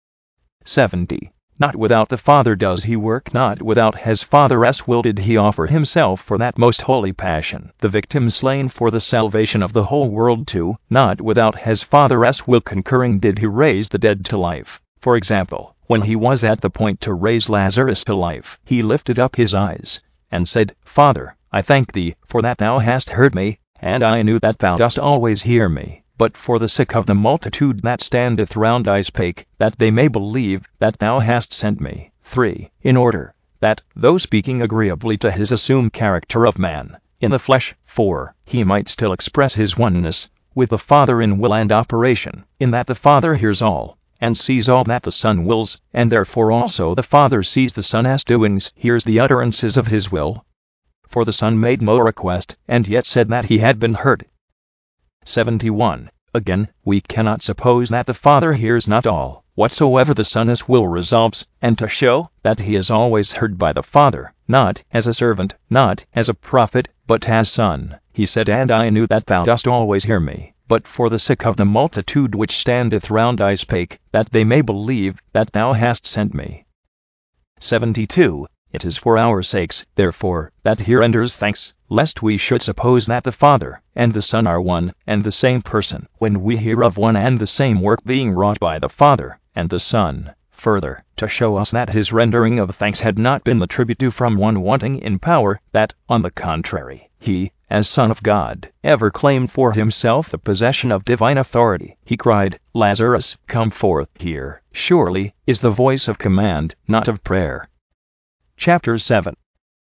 seventy. Not without the Father does he work, not without his Father's will did he offer himself for that most holy passion, the victim slain for the salvation of the whole world too, not without his Father's will concurring did he raise the dead to life. For example, when he was at the point to raise Lazarus to life, he lifted up his eyes, and said, Father, I thank thee, for that thou hast heard me, and I knew that thou dost always hear me. But for the sake of the multitude that standeth round I spake, that they may believe that thou hast sent me. three. In order that, though speaking agreeably to his assumed character of man, in the flesh, four, he might still express his oneness with the Father in will and operation, in that the Father hears all, and sees all that the Son wills, and therefore also the Father sees the Son's doings, hears the utterances of his will. For the Son made no request, and yet said that he had been heard. seventy-one. Again, we cannot suppose that the Father hears not all whatsoever the Son's will resolves, and to show that he is always heard by the Father, not as a servant, not as a prophet, but as Son, he said, And I knew that thou dost always hear me, but for the sake of the multitude which standeth round I spake, that they may believe that thou hast sent me. seventy-two. It is for our sakes, therefore, that he renders thanks, lest we should suppose that the Father and the Son are one and the same person, when we hear of one and the same work being wrought by the Father and the Son. Further, to show us that his rendering of thanks had not been the tribute due from one wanting in power, that, on the contrary, he, as Son of God, ever claimed for himself the possession of divine authority, he cried, Lazarus, come forth. Here, surely, is the voice of command, not of prayer. Chapter seven.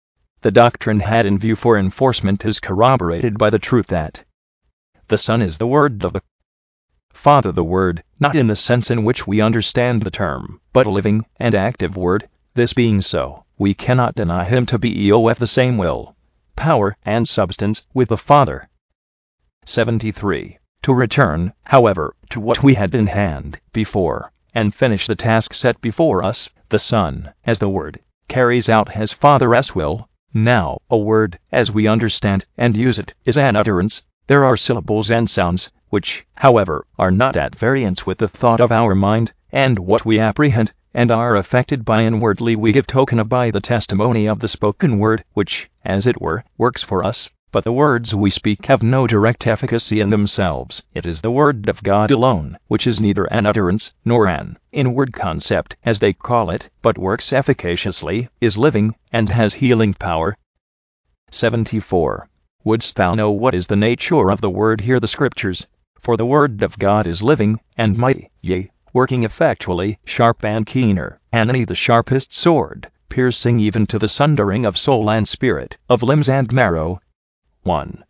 the doctrine had in view for enforcement is corroborated by the truth that the Son is the Word of the Father, the Word, not in the sense in which we understand the term, but a living and active Word. This being so, we cannot deny him to be of the same will, power, and substance with the Father. seventy-three. To return, however, to what we had in hand before, and finish the task set before us, the Son, as the Word, carries out his Father's will. Now, a word, as we understand and use it, is an utterance. There are syllables and sounds, which, however, are not at variance with the thought of our mind, and what we apprehend, and are affected by inwardly we give token of by the testimony of the spoken word, which, as it were, works for us. But the words we speak have no direct efficacy in themselves. It is the Word of God alone, which is neither an utterance, nor an inward concept, as they call it, but works efficaciously, is living, and has healing power. seventy-four. Wouldst thou know what is the nature of the Word? Hear the Scriptures. For the Word of God is living, and mighty, yea, working effectually, sharp and keener, than any the sharpest sword, piercing even to the sundering of soul and spirit, of limbs and marrow. one.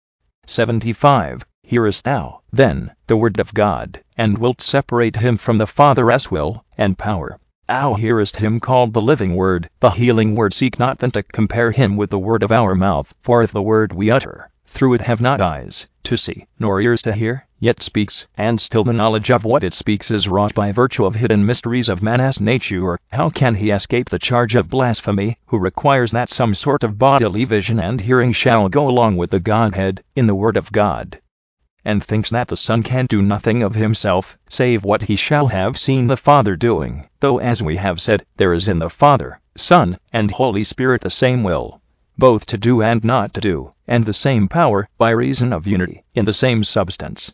seventy-five. Hearest thou, then, the Word of God, and wilt separate him from the Father's will and power? Thou hearest him called the living Word, the healing Word. Seek not then to compare him with the word of our mouth, for if the word we utter, through it have not eyes to see, nor ears to hear, yet speaks, and still the knowledge of what it speaks is wrought by virtue of hidden mysteries of man's nature, how can he escape the charge of blasphemy, who requires that some sort of bodily vision and hearing shall go along with the Godhead, in the Word of God, and thinks that the Son can do nothing of himself, save what he shall have seen the Father doing, though, as we have said, there is in the Father, Son, and Holy Spirit the same will, both to do and not to do, and the same power, by reason of unity, in the same substance.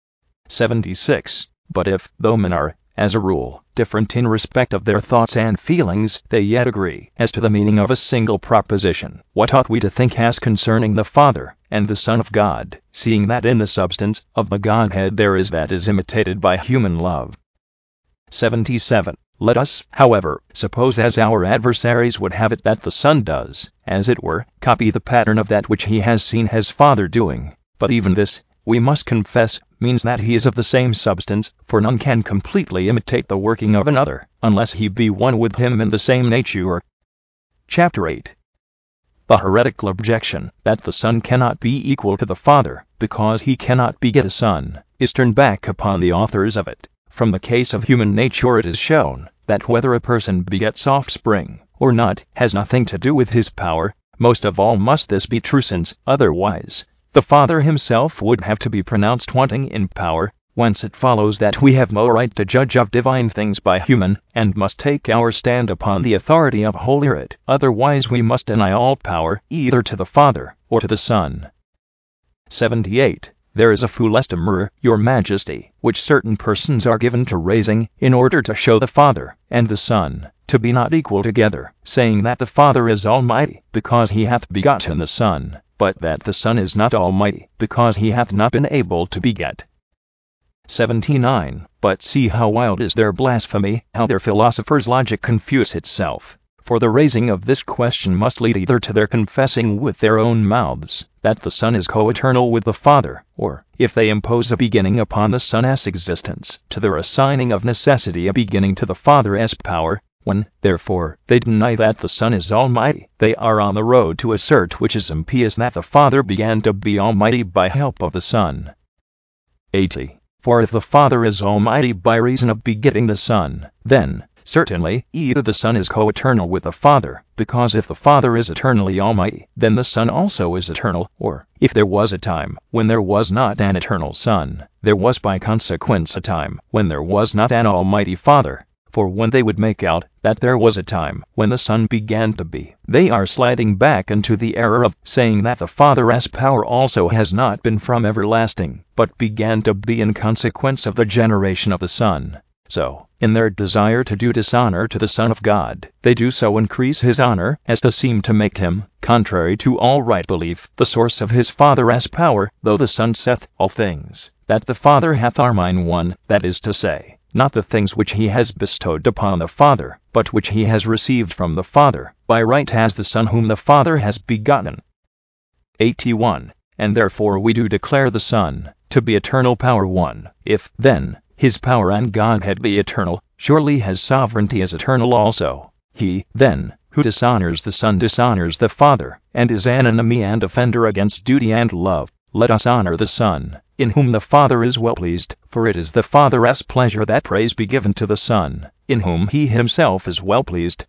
seventy-six. But if, though men are, as a rule, different in respect of their thoughts and feelings, they yet agree as to the meaning of a single proposition, what ought we to think as concerning the Father and the Son of God, seeing that in the substance of the Godhead there is that is imitated by human love? seventy-seven. Let us, however, suppose, as our adversaries would have it, that the Son does, as it were, copy the pattern of that which he has seen his Father doing. But even this, we must confess, means that he is of the same substance, for none can completely imitate the working of another, unless he be one with him in the same nature. Chapter eight. The heretical objection, that the Son cannot be equal to the Father, because he cannot beget a son, is turned back upon the authors of it. From the case of human nature it is shown, that whether a person begets offspring, or not, has nothing to do with his power. Most of all must this be true, since, otherwise, the Father himself would have to be pronounced wanting in power, whence it follows that we have no right to judge of divine things by human, and must take our stand upon the authority of Holy Writ, otherwise we must deny all power, either to the Father, or to the Son. seventy-eight. There is a phulestimur, your Majesty, which certain persons are given to raising, in order to show the Father and the Son to be not equal together, saying that the Father is almighty, because he hath begotten the Son, but that the Son is not almighty, because he hath not been able to beget. seventy-nine. But see how wild is their blasphemy, how their philosophers' logic confuse itself. For the raising of this question must lead either to their confessing with their own mouths that the Son is co-eternal with the Father, or, if they impose a beginning upon the Son's existence, to their assigning of necessity a beginning to the Father's power. When, therefore, they deny that the Son is almighty, they are on the road to assert, which is impious, that the Father began to be almighty by help of the Son. eighty. For if the Father is almighty by reason of begetting the Son, then, certainly, either the Son is co-eternal with the Father, because if the Father is eternally almighty, then the Son also is eternal, or, if there was a time when there was not an eternal Son, there was by consequence a time when there was not an almighty Father. For when they would make out that there was a time when the Son began to be, they are sliding back into the error of saying that the Father's power also has not been from everlasting, but began to be in consequence of the generation of the Son. So, in their desire to do dishonor to the Son of God, they do so increase his honor, as to seem to make him, contrary to all right belief, the source of his Father's power, though the Son saith all things that the Father hath are mine one, that is to say, not the things which he has bestowed upon the Father, but which he has received from the Father, by right as the Son whom the Father has begotten. eighty-one. And therefore we do declare the Son to be eternal power one. If, then, his power and Godhead be eternal, surely his sovereignty is eternal also. He, then, who dishonors the Son dishonors the Father, and is an enemy and offender against duty and love. Let us honor the Son, in whom the Father is well pleased, for it is the Father's pleasure that praise be given to the Son, in whom he himself is well pleased.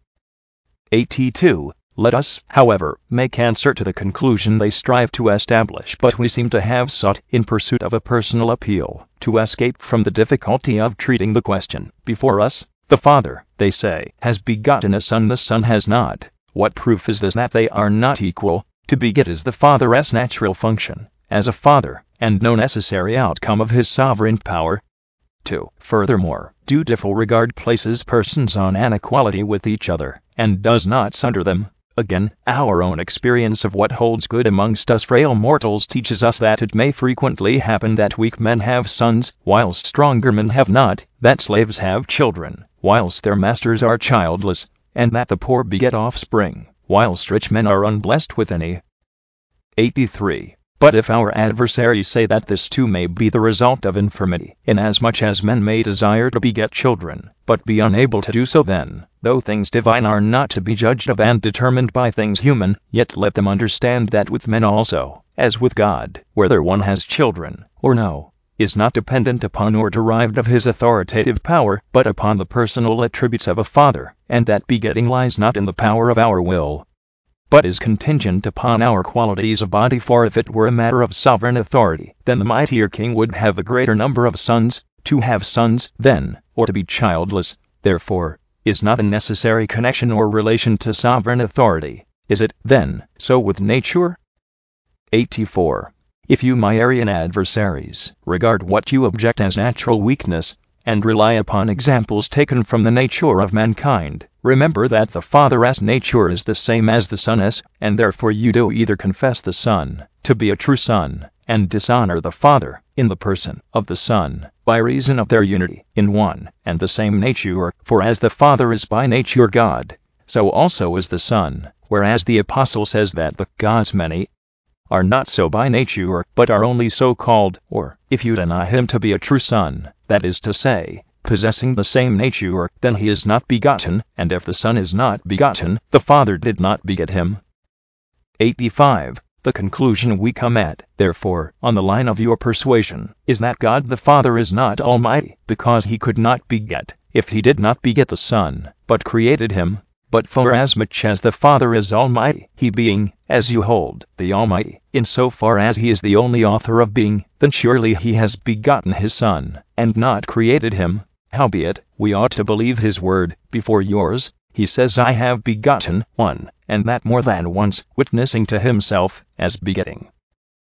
eighty-two. Let us, however, make answer to the conclusion they strive to establish, but we seem to have sought, in pursuit of a personal appeal, to escape from the difficulty of treating the question before us. The Father, they say, has begotten a Son, the Son has not. What proof is this that they are not equal? To beget is the Father's natural function, as a Father, and no necessary outcome of his sovereign power. two. Furthermore, dutiful regard places persons on an equality with each other, and does not sunder them. Again, our own experience of what holds good amongst us frail mortals teaches us that it may frequently happen that weak men have sons, whilst stronger men have not, that slaves have children, whilst their masters are childless, and that the poor beget offspring, whilst rich men are unblessed with any. eighty-three. But if our adversaries say that this too may be the result of infirmity, inasmuch as men may desire to beget children, but be unable to do so, then, though things divine are not to be judged of and determined by things human, yet let them understand that with men also, as with God, whether one has children, or no, is not dependent upon or derived of his authoritative power, but upon the personal attributes of a Father, and that begetting lies not in the power of our will, but is contingent upon our qualities of body. For if it were a matter of sovereign authority, then the mightier king would have the greater number of sons. To have sons, then, or to be childless, therefore, is not a necessary connection or relation to sovereign authority. Is it, then, so with nature? eighty-four. If you, my Arian adversaries, regard what you object as natural weakness, and rely upon examples taken from the nature of mankind, remember that the Father's nature is the same as the Son's, and therefore you do either confess the Son to be a true Son, and dishonor the Father, in the person of the Son, by reason of their unity in one and the same nature. For as the Father is by nature God, so also is the Son, whereas the Apostle says that the gods many are not so by nature, but are only so called. Or, if you deny him to be a true Son, that is to say, possessing the same nature, then he is not begotten, and if the Son is not begotten, the Father did not beget him. eighty-five. The conclusion we come at, therefore, on the line of your persuasion, is that God the Father is not almighty, because he could not beget, if he did not beget the Son, but created him. But forasmuch as the Father is almighty, he being, as you hold, the Almighty, in so far as he is the only author of being, then surely he has begotten his Son, and not created him. Howbeit, we ought to believe his word, before yours. He says, I have begotten one, and that more than once, witnessing to himself, as begetting.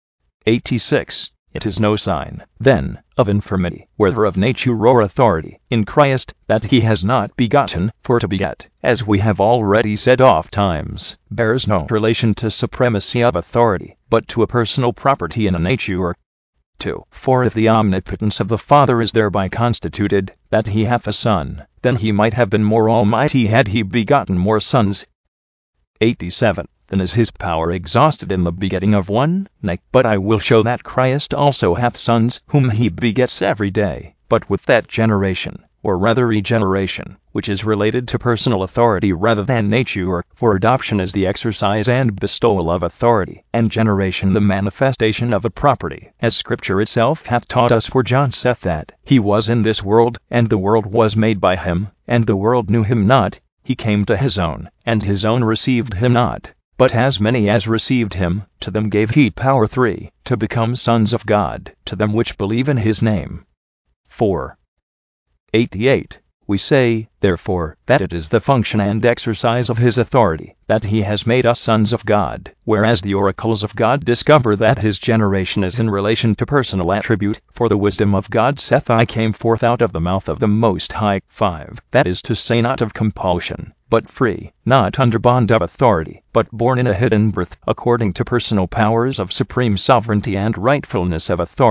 eighty-six. It is no sign, then, of infirmity, whether of nature or authority, in Christ, that he has not begotten. For to beget, as we have already said oft times, bears no relation to supremacy of authority, but to a personal property in a nature. two. For if the omnipotence of the Father is thereby constituted, that he hath a Son, then he might have been more almighty had he begotten more sons. eighty-seven. Then is his power exhausted in the begetting of one? Nay, but I will show that Christ also hath sons, whom he begets every day, but with that generation, or rather regeneration, which is related to personal authority rather than nature. For adoption is the exercise and bestowal of authority, and generation the manifestation of a property, as Scripture itself hath taught us. For John saith that he was in this world, and the world was made by him, and the world knew him not. He came to his own, and his own received him not. But as many as received him, to them gave he power three, to become sons of God, to them which believe in his name. four. eighty-eight. We say, therefore, that it is the function and exercise of his authority, that he has made us sons of God, whereas the oracles of God discover that his generation is in relation to personal attribute. For the wisdom of God saith, I came forth out of the mouth of the Most High. five. That is to say, not of compulsion, but free, not under bond of authority, but born in a hidden birth, according to personal powers of supreme sovereignty and rightfulness of authority.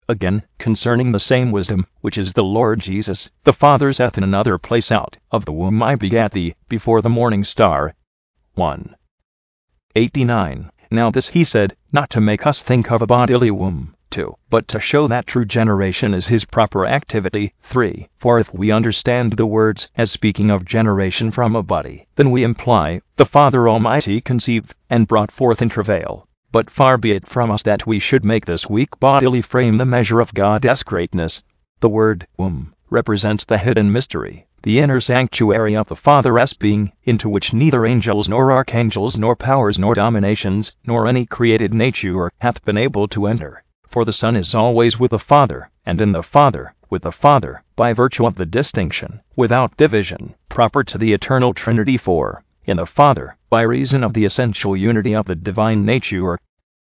Again, concerning the same wisdom, which is the Lord Jesus, the Father saith in another place, Out of the womb I begat thee, before the morning star. one eighty-nine. Now this he said, not to make us think of a bodily womb, two, but to show that true generation is his proper activity, three. For if we understand the words as speaking of generation from a body, then we imply, the Father Almighty conceived, and brought forth in travail. But far be it from us that we should make this weak bodily frame the measure of God's greatness. The word womb represents the hidden mystery, the inner sanctuary of the Father's being, into which neither angels nor archangels nor powers nor dominations, nor any created nature hath been able to enter. For the Son is always with the Father, and in the Father, with the Father, by virtue of the distinction, without division, proper to the eternal Trinity. four. In the Father, by reason of the essential unity of the divine nature.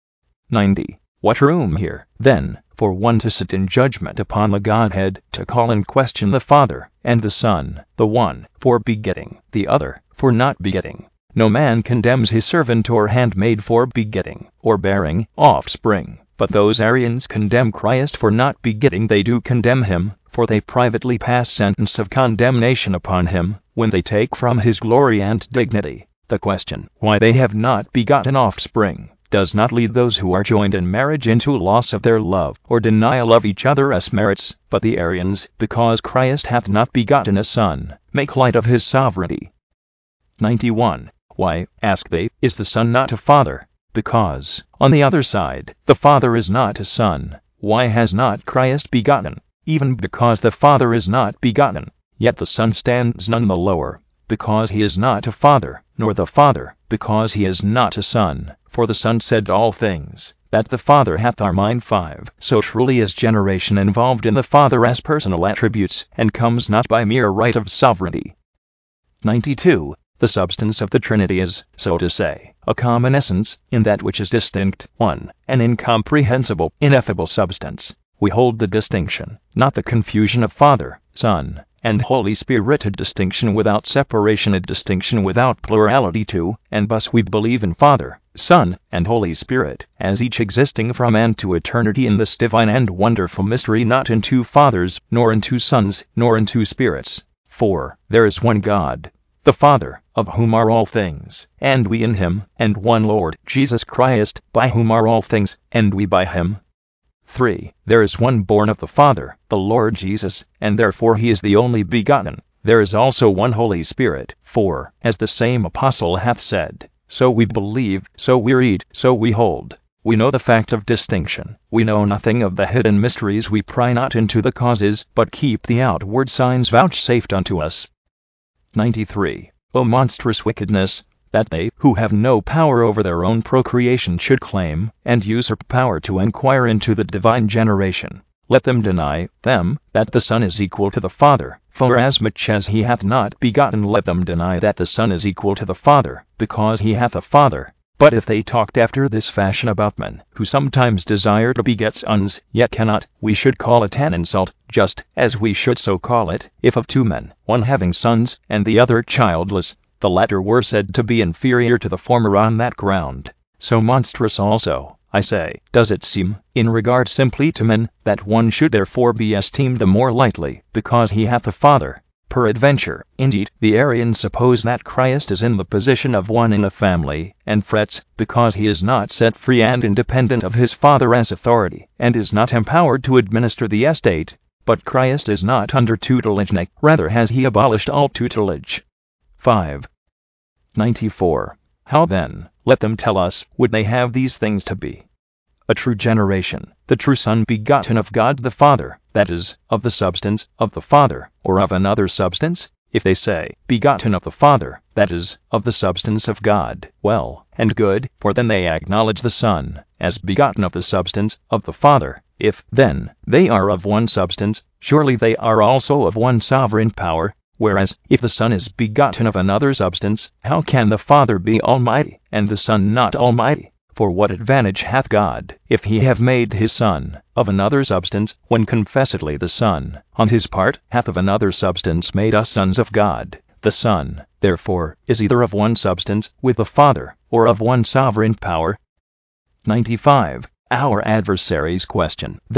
ninety. What room here, then, for one to sit in judgment upon the Godhead, to call in question the Father and the Son, the one for begetting, the other for not begetting? No man condemns his servant or handmaid for begetting, or bearing offspring, but those Arians condemn Christ for not begetting. They do condemn him, for they privately pass sentence of condemnation upon him, when they take from his glory and dignity. The question, why they have not begotten offspring, does not lead those who are joined in marriage into loss of their love, or denial of each other as merits, but the Arians, because Christ hath not begotten a son, make light of his sovereignty. ninety-one. Why, ask they, is the Son not a Father? Because, on the other side, the Father is not a Son. Why has not Christ begotten? Even because the Father is not begotten, yet the Son stands none the lower, because he is not a Father, nor the Father, because he is not a Son. For the Son said all things that the Father hath are mine. five. So truly is generation involved in the Father as personal attributes, and comes not by mere right of sovereignty. ninety-two. The substance of the Trinity is, so to say, a common essence, in that which is distinct, one, an incomprehensible, ineffable substance. We hold the distinction, not the confusion of Father, Son, and Holy Spirit, a distinction without separation, a distinction without plurality too, and thus we believe in Father, Son, and Holy Spirit, as each existing from and to eternity in this divine and wonderful mystery, not in two Fathers, nor in two Sons, nor in two Spirits. four. There is one God, the Father, of whom are all things, and we in him, and one Lord, Jesus Christ, by whom are all things, and we by him. three. There is one born of the Father, the Lord Jesus, and therefore he is the only begotten. There is also one Holy Spirit. four. As the same apostle hath said, so we believe, so we read, so we hold. We know the fact of distinction. We know nothing of the hidden mysteries. We pry not into the causes, but keep the outward signs vouchsafed unto us. ninety-three. O monstrous wickedness, that they who have no power over their own procreation should claim and usurp power to inquire into the divine generation. Let them deny, them, that the Son is equal to the Father, forasmuch as he hath not begotten. Let them deny that the Son is equal to the Father, because he hath a Father. But if they talked after this fashion about men, who sometimes desire to beget sons, yet cannot, we should call it an insult, just as we should so call it, if of two men, one having sons, and the other childless, the latter were said to be inferior to the former on that ground. So monstrous also, I say, does it seem, in regard simply to men, that one should therefore be esteemed the more lightly, because he hath a Father. Peradventure, indeed, the Arians suppose that Christ is in the position of one in a family, and frets, because he is not set free and independent of his Father's authority, and is not empowered to administer the estate. But Christ is not under tutelage, nay, rather has he abolished all tutelage. five. ninety-four. How then, let them tell us, would they have these things to be? A true generation, the true Son begotten of God the Father, that is, of the substance of the Father, or of another substance? If they say, begotten of the Father, that is, of the substance of God, well and good, for then they acknowledge the Son as begotten of the substance of the Father. If, then, they are of one substance, surely they are also of one sovereign power. Whereas, if the Son is begotten of another substance, how can the Father be almighty, and the Son not almighty? For what advantage hath God, if he have made his Son of another substance, when confessedly the Son, on his part, hath of another substance made us sons of God? The Son, therefore, is either of one substance with the Father, or of one sovereign power. ninety-five. Our adversaries question, then,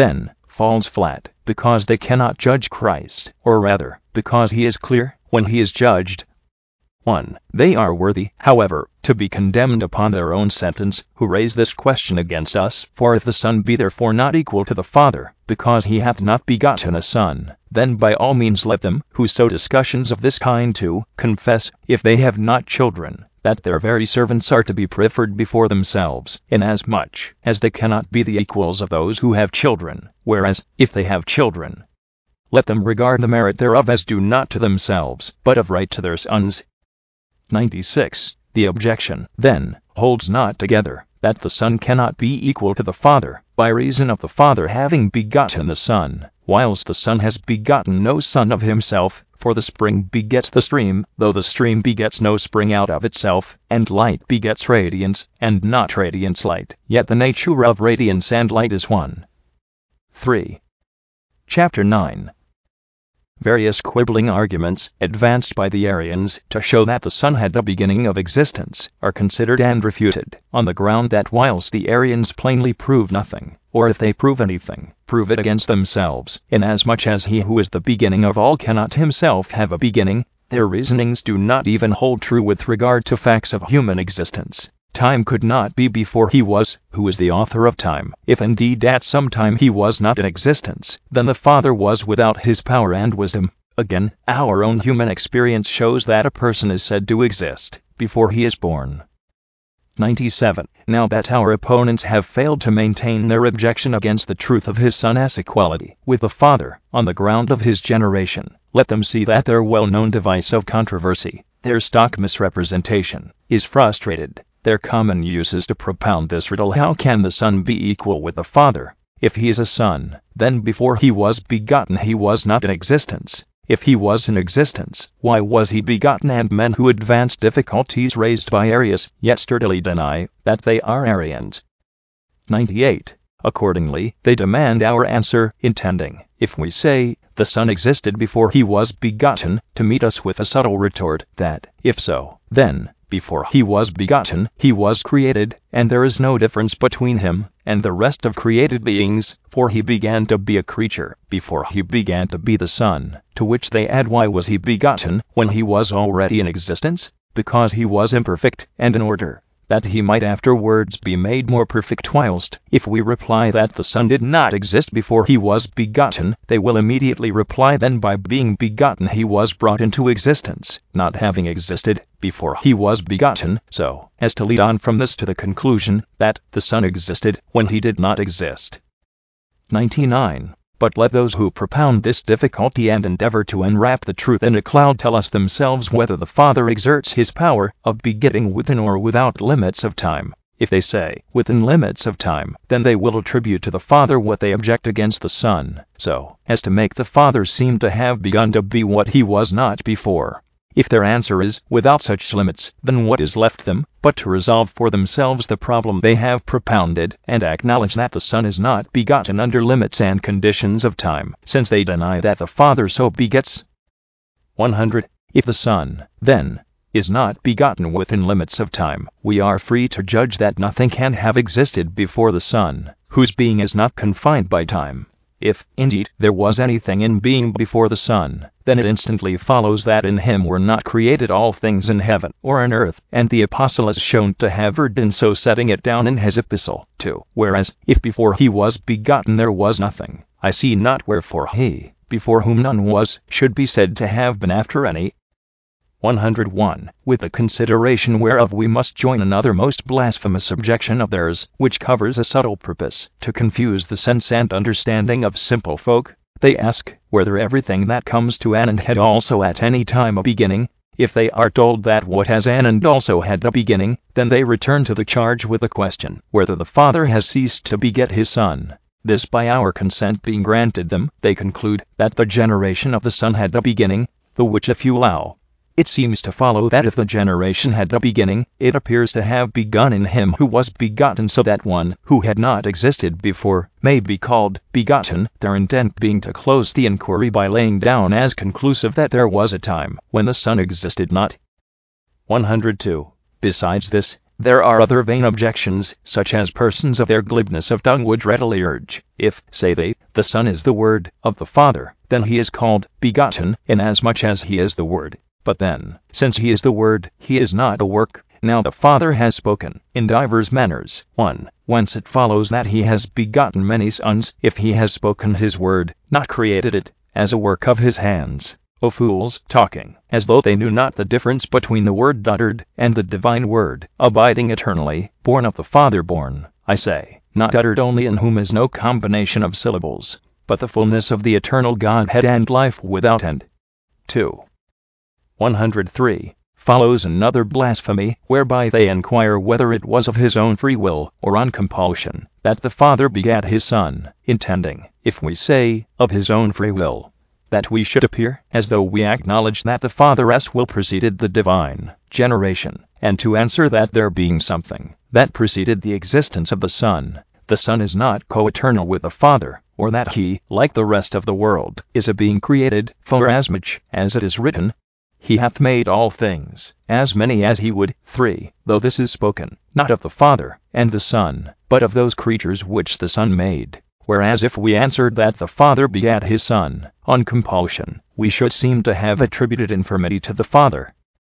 falls flat, because they cannot judge Christ, or rather, because he is clear when he is judged. one. They are worthy, however, to be condemned upon their own sentence, who raise this question against us. For if the Son be therefore not equal to the Father, because he hath not begotten a Son, then by all means let them, who sow discussions of this kind too, confess, if they have not children, that their very servants are to be preferred before themselves, inasmuch as they cannot be the equals of those who have children, whereas, if they have children, let them regard the merit thereof as due not to themselves, but of right to their sons. ninety-six. The objection, then, holds not together, that the Son cannot be equal to the Father, by reason of the Father having begotten the Son, whilst the Son has begotten no Son of himself. For the spring begets the stream, though the stream begets no spring out of itself, and light begets radiance, and not radiance light, yet the nature of radiance and light is one. three. Chapter nine. Various quibbling arguments, advanced by the Arians to show that the Son had a beginning of existence, are considered and refuted, on the ground that whilst the Arians plainly prove nothing, or if they prove anything, prove it against themselves, inasmuch as he who is the beginning of all cannot himself have a beginning, their reasonings do not even hold true with regard to facts of human existence. Time could not be before he was, who is the author of time. If indeed at some time he was not in existence, then the Father was without his power and wisdom. Again, our own human experience shows that a person is said to exist before he is born. ninety-seven. Now that our opponents have failed to maintain their objection against the truth of his Son as equality with the Father, on the ground of his generation, let them see that their well-known device of controversy, their stock misrepresentation, is frustrated. Their common use is to propound this riddle: how can the Son be equal with the Father? If he is a Son, then before he was begotten he was not in existence. If he was in existence, why was he begotten? And men who advance difficulties raised by Arius, yet sturdily deny that they are Arians. ninety-eight. Accordingly, they demand our answer, intending, if we say, the Son existed before he was begotten, to meet us with a subtle retort, that, if so, then, before he was begotten, he was created, and there is no difference between him and the rest of created beings, for he began to be a creature before he began to be the Son. To which they add, why was he begotten when he was already in existence? Because he was imperfect, and in order that he might afterwards be made more perfect. Whilst, if we reply that the Son did not exist before he was begotten, they will immediately reply, then by being begotten he was brought into existence, not having existed before he was begotten, so as to lead on from this to the conclusion that the Son existed when he did not exist. ninety-nine. But let those who propound this difficulty and endeavor to enwrap the truth in a cloud tell us themselves whether the Father exerts his power of begetting within or without limits of time. If they say, within limits of time, then they will attribute to the Father what they object against the Son, so as to make the Father seem to have begun to be what he was not before. If their answer is, without such limits, then what is left them, but to resolve for themselves the problem they have propounded, and acknowledge that the Son is not begotten under limits and conditions of time, since they deny that the Father so begets? one hundred. If the Son, then, is not begotten within limits of time, we are free to judge that nothing can have existed before the Son, whose being is not confined by time. If, indeed, there was anything in being before the Son, then it instantly follows that in him were not created all things in heaven or on earth, and the Apostle is shown to have erred in so setting it down in his epistle, too. Whereas, if before he was begotten there was nothing, I see not wherefore he, before whom none was, should be said to have been after any. one hundred one. With the consideration whereof we must join another most blasphemous objection of theirs, which covers a subtle purpose, to confuse the sense and understanding of simple folk. They ask, whether everything that comes to an end had also at any time a beginning. If they are told that what has an end also had a beginning, then they return to the charge with the question, whether the Father has ceased to beget his Son. This by our consent being granted them, they conclude that the generation of the Son had a beginning, the which if you allow, it seems to follow that if the generation had a beginning, it appears to have begun in him who was begotten, so that one who had not existed before may be called begotten, their intent being to close the inquiry by laying down as conclusive that there was a time when the Son existed not. one hundred two. Besides this, There are other vain objections, such as persons of their glibness of tongue would readily urge. If, say they, the Son is the Word of the Father, then he is called begotten, inasmuch as he is the Word. But then, since he is the Word, he is not a work. Now the Father has spoken in divers manners. one. Whence it follows that he has begotten many sons, if he has spoken his word, not created it, as a work of his hands. O fools, talking as though they knew not the difference between the word uttered and the divine word, abiding eternally, born of the Father, born, I say, not uttered only, in whom is no combination of syllables, but the fullness of the eternal Godhead and life without end. two. one hundred three. Follows another blasphemy, whereby they inquire whether it was of his own free will, or on compulsion, that the Father begat his Son, intending, if we say, of his own free will, that we should appear as though we acknowledge that the Father's will preceded the divine generation, and to answer that there being something that preceded the existence of the Son, the Son is not co-eternal with the Father, or that he, like the rest of the world, is a being created, forasmuch as it is written, He hath made all things, as many as he would. three. Though this is spoken, not of the Father and the Son, but of those creatures which the Son made. Whereas if we answered that the Father begat his Son, on compulsion, we should seem to have attributed infirmity to the Father.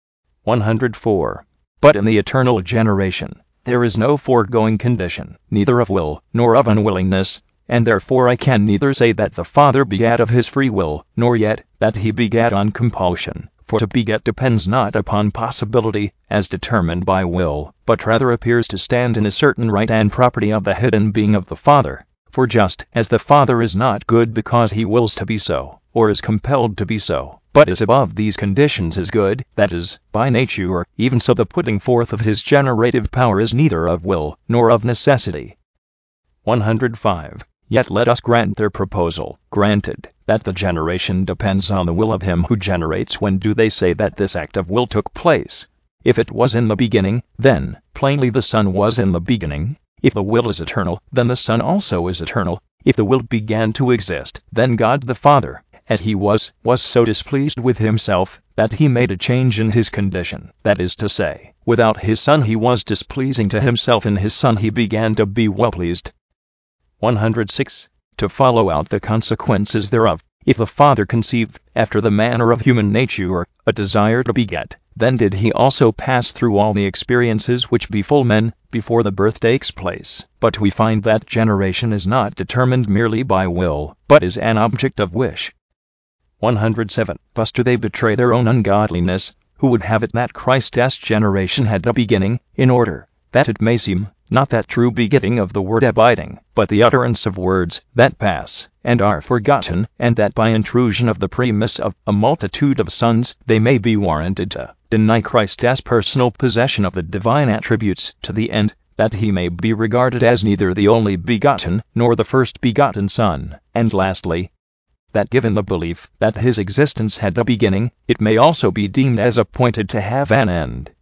one hundred four. But in the eternal generation, there is no foregoing condition, neither of will, nor of unwillingness, and therefore I can neither say that the Father begat of his free will, nor yet that he begat on compulsion. For to beget depends not upon possibility, as determined by will, but rather appears to stand in a certain right and property of the hidden being of the Father. For just as the Father is not good because he wills to be so, or is compelled to be so, but is above these conditions is good, that is, by nature, even so the putting forth of his generative power is neither of will, nor of necessity. one hundred five. Yet let us grant their proposal. Granted, that the generation depends on the will of him who generates. When do they say that this act of will took place? If it was in the beginning, then, plainly the Son was in the beginning. If the will is eternal, then the Son also is eternal. If the will began to exist, then God the Father, as he was, was so displeased with himself, that he made a change in his condition. That is to say, without his Son he was displeasing to himself, in his Son he began to be well pleased. one hundred six. To follow out the consequences thereof, if the Father conceived, after the manner of human nature, a desire to beget, then did he also pass through all the experiences which befall men, before the birth takes place. But we find that generation is not determined merely by will, but is an object of wish. one hundred seven. Thus do they betray their own ungodliness, who would have it that Christ's generation had a beginning, in order that it may seem, not that true begetting of the word abiding, but the utterance of words that pass, and are forgotten, and that by intrusion of the premise of a multitude of sons, they may be warranted to deny Christ's personal possession of the divine attributes, to the end that he may be regarded as neither the only begotten, nor the first begotten Son, and lastly, that given the belief that his existence had a beginning, it may also be deemed as appointed to have an end.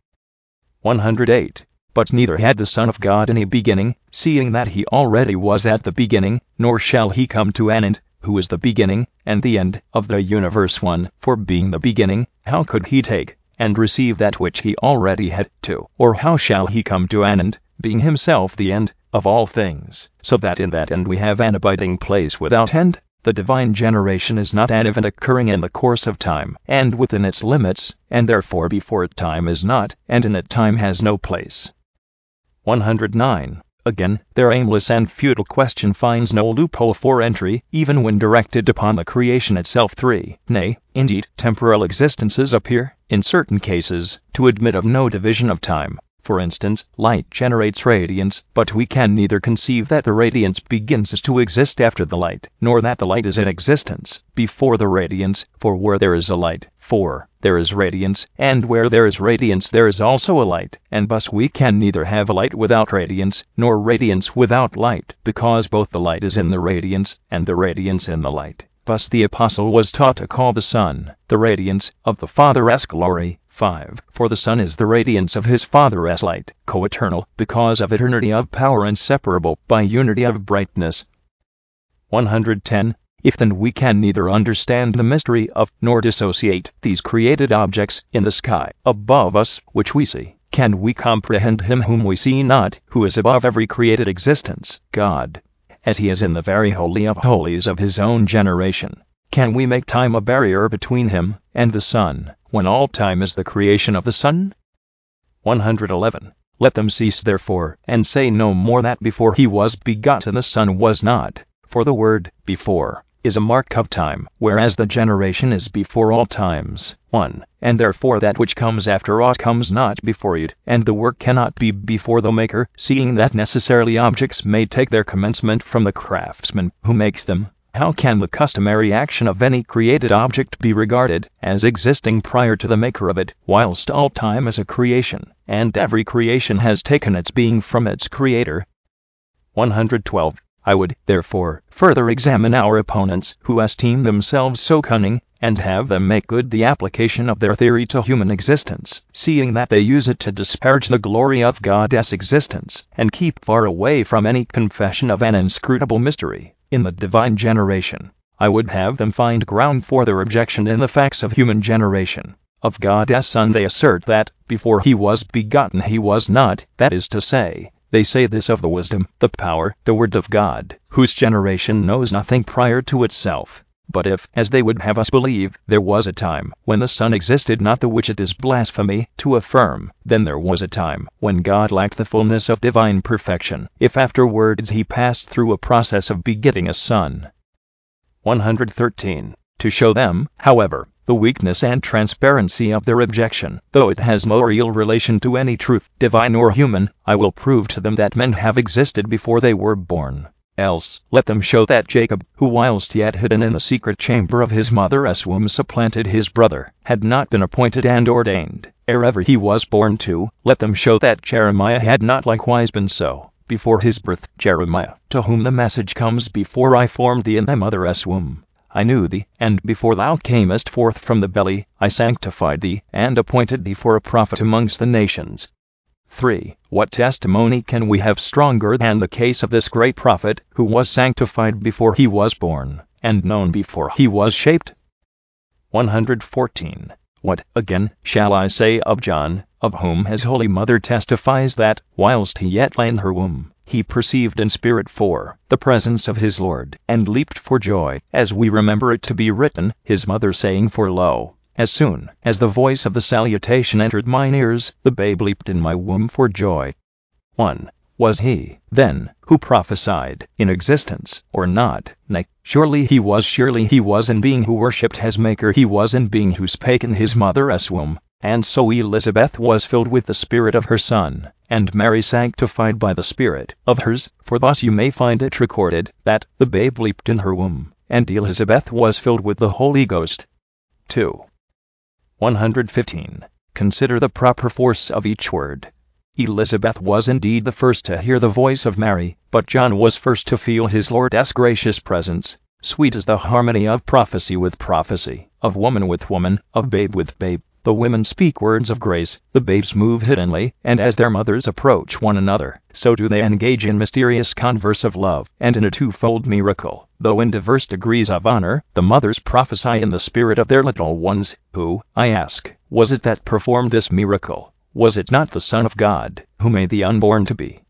one hundred eight. But neither had the Son of God any beginning, seeing that he already was at the beginning, nor shall he come to an end, who is the beginning and the end of the universe. One. For being the beginning, how could he take and receive that which he already had? Two. Or how shall he come to an end, being himself the end of all things, so that in that end we have an abiding place without end? The divine generation is not an event occurring in the course of time, and within its limits, and therefore before it time is not, and in it time has no place. one hundred nine. Again, their aimless and futile question finds no loophole for entry, even when directed upon the creation itself. three. Nay, indeed, temporal existences appear, in certain cases, to admit of no division of time. For instance, light generates radiance, but we can neither conceive that the radiance begins to exist after the light, nor that the light is in existence before the radiance, for where there is a light, four, there is radiance, and where there is radiance there is also a light, and thus we can neither have a light without radiance, nor radiance without light, because both the light is in the radiance, and the radiance in the light. Thus the Apostle was taught to call the Son the radiance of the Father's glory. five. For the Son is the radiance of his Father's light, co-eternal, because of eternity of power, inseparable by unity of brightness. one hundred ten. If then we can neither understand the mystery of, nor dissociate, these created objects in the sky above us, which we see, Can we comprehend him whom we see not, who is above every created existence, God, as he is in the very holy of holies of his own generation? Can we make time a barrier between him and the Son, when all time is the creation of the Son? one hundred eleven. Let them cease therefore, and say no more that before he was begotten the Son was not, for the word before is a mark of time, whereas the generation is before all times. one. And therefore that which comes after aught comes not before it, and the work cannot be before the maker, seeing that necessarily objects may take their commencement from the craftsman who makes them. How can the customary action of any created object be regarded as existing prior to the maker of it, whilst all time is a creation, and every creation has taken its being from its creator? one hundred twelve. I would, therefore, further examine our opponents, who esteem themselves so cunning, and have them make good the application of their theory to human existence, seeing that they use it to disparage the glory of God's existence, and keep far away from any confession of an inscrutable mystery in the divine generation. I would have them find ground for their objection in the facts of human generation. Of God's Son they assert that, before he was begotten he was not, that is to say, they say this of the wisdom, the power, the Word of God, whose generation knows nothing prior to itself. But if, as they would have us believe, there was a time when the Son existed not, the which it is blasphemy to affirm, then there was a time when God lacked the fullness of divine perfection, if afterwards he passed through a process of begetting a Son. one hundred thirteen. To show them, however, the weakness and transparency of their objection, though it has no real relation to any truth, divine or human, I will prove to them that men have existed before they were born. Else, let them show that Jacob, who whilst yet hidden in the secret chamber of his mother's womb supplanted his brother, had not been appointed and ordained, ere ever he was born to. Let them show that Jeremiah had not likewise been so, before his birth, Jeremiah, to whom the message comes, before I formed thee in thy mother's womb, I knew thee, and before thou camest forth from the belly, I sanctified thee, and appointed thee for a prophet amongst the nations. three. What testimony can we have stronger than the case of this great prophet, who was sanctified before he was born, and known before he was shaped? one hundred fourteen. What, again, shall I say of John, of whom his holy mother testifies that, whilst he yet lay in her womb, he perceived in spirit for the presence of his Lord, and leaped for joy, as we remember it to be written, his mother saying, for lo, as soon as the voice of the salutation entered mine ears, the babe leaped in my womb for joy. one. Was he, then, who prophesied, in existence, or not? Nay, surely he was, surely he was in being who worshipped his Maker, he was in being who spake in his mother's womb. And so Elizabeth was filled with the Spirit of her Son, and Mary sanctified by the Spirit of hers, for thus you may find it recorded, that the babe leaped in her womb, and Elizabeth was filled with the Holy Ghost. two. one hundred fifteen. Consider the proper force of each word. Elizabeth was indeed the first to hear the voice of Mary, but John was first to feel his Lord's gracious presence. Sweet is the harmony of prophecy with prophecy, of woman with woman, of babe with babe. The women speak words of grace, the babes move hiddenly, and as their mothers approach one another, so do they engage in mysterious converse of love, and in a twofold miracle. Though in diverse degrees of honor, the mothers prophesy in the spirit of their little ones. Who, I ask, was it that performed this miracle? Was it not the Son of God, who made the unborn to be?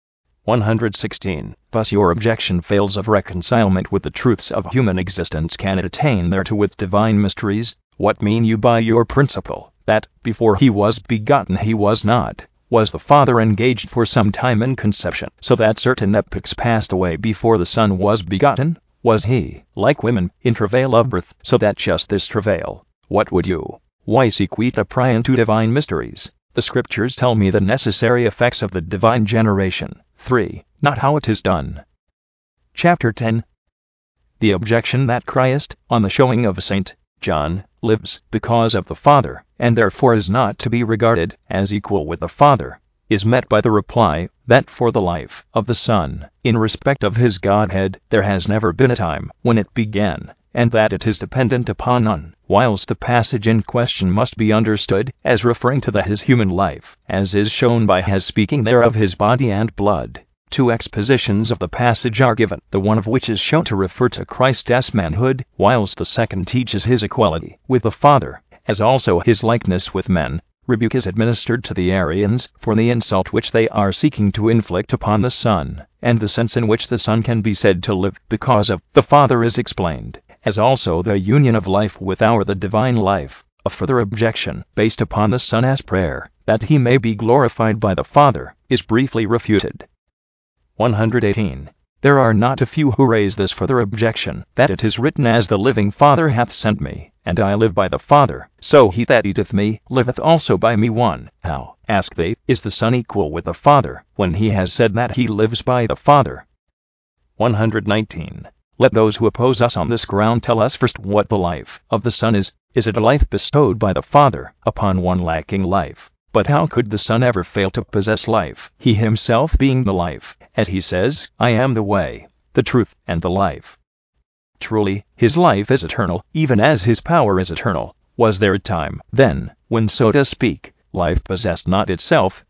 one hundred sixteen. Thus your objection fails of reconcilement with the truths of human existence. Can it attain thereto with divine mysteries? What mean you by your principle, that, before he was begotten he was not? Was the Father engaged for some time in conception, so that certain epochs passed away before the Son was begotten? Was he, like women, in travail of birth, so that just this travail? What would you? Why seek we to pry into divine mysteries? The Scriptures tell me the necessary effects of the divine generation. three. Not how it is done. Chapter ten. The objection that Christ, on the showing of Saint John, lives because of the Father, and therefore is not to be regarded as equal with the Father, is met by the reply that for the life of the Son, in respect of his Godhead, there has never been a time when it began, and that it is dependent upon none, whilst the passage in question must be understood as referring to the his human life, as is shown by his speaking there of his body and blood. Two expositions of the passage are given, the one of which is shown to refer to Christ's manhood, whilst the second teaches his equality with the Father, as also his likeness with men. rebuke is administered to the Arians for the insult which they are seeking to inflict upon the Son, and the sense in which the Son can be said to live because of the Father is explained, as also the union of life with our the divine life. A further objection, based upon the Son as prayer, that he may be glorified by the Father, is briefly refuted. one hundred eighteen. There are not a few who raise this further objection, that it is written, as the living Father hath sent me, and I live by the Father, so he that eateth me liveth also by me. one. How, ask they, is the Son equal with the Father, when he has said that he lives by the Father? one hundred nineteen. Let those who oppose us on this ground tell us first what the life of the Son is. Is it a life bestowed by the Father upon one lacking life? But how could the Son ever fail to possess life, he himself being the life, as he says, I am the way, the truth, and the life? Truly, his life is eternal, even as his power is eternal. Was there a time, then, when, so to speak, life possessed not itself?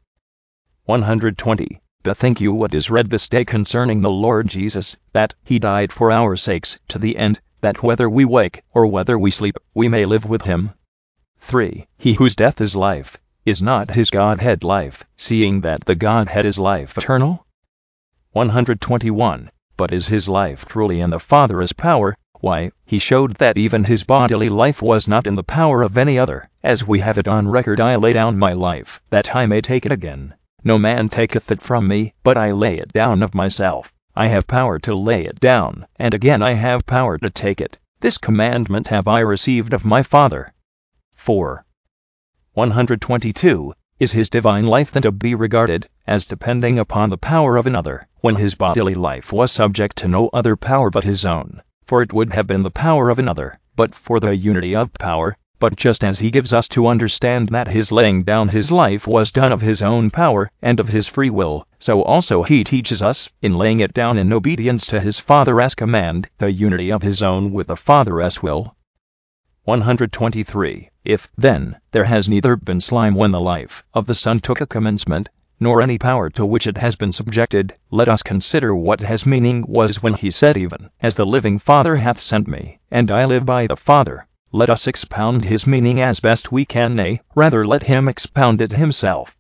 one hundred twenty. Bethink you what is read this day concerning the Lord Jesus, that he died for our sakes, to the end, that whether we wake, or whether we sleep, we may live with him. three. He whose death is life, is not his Godhead life, seeing that the Godhead is life eternal? one hundred twenty-one. But is his life truly in the Father as power? Why, he showed that even his bodily life was not in the power of any other, as we have it on record, I lay down my life, that I may take it again. No man taketh it from me, but I lay it down of myself. I have power to lay it down, and again I have power to take it. This commandment have I received of my Father. four. one hundred twenty-two. Is his divine life then to be regarded as depending upon the power of another, when his bodily life was subject to no other power but his own? For it would have been the power of another, but for the unity of power. But just as he gives us to understand that his laying down his life was done of his own power and of his free will, so also he teaches us, in laying it down in obedience to his Father's command, the unity of his own with the Father's will. one hundred twenty-three. If, then, there has neither been slime when the life of the Son took a commencement, nor any power to which it has been subjected, let us consider what his meaning was when he said, even as the living Father hath sent me, and I live by the Father. Let us expound his meaning as best we can, nay, rather let him expound it himself.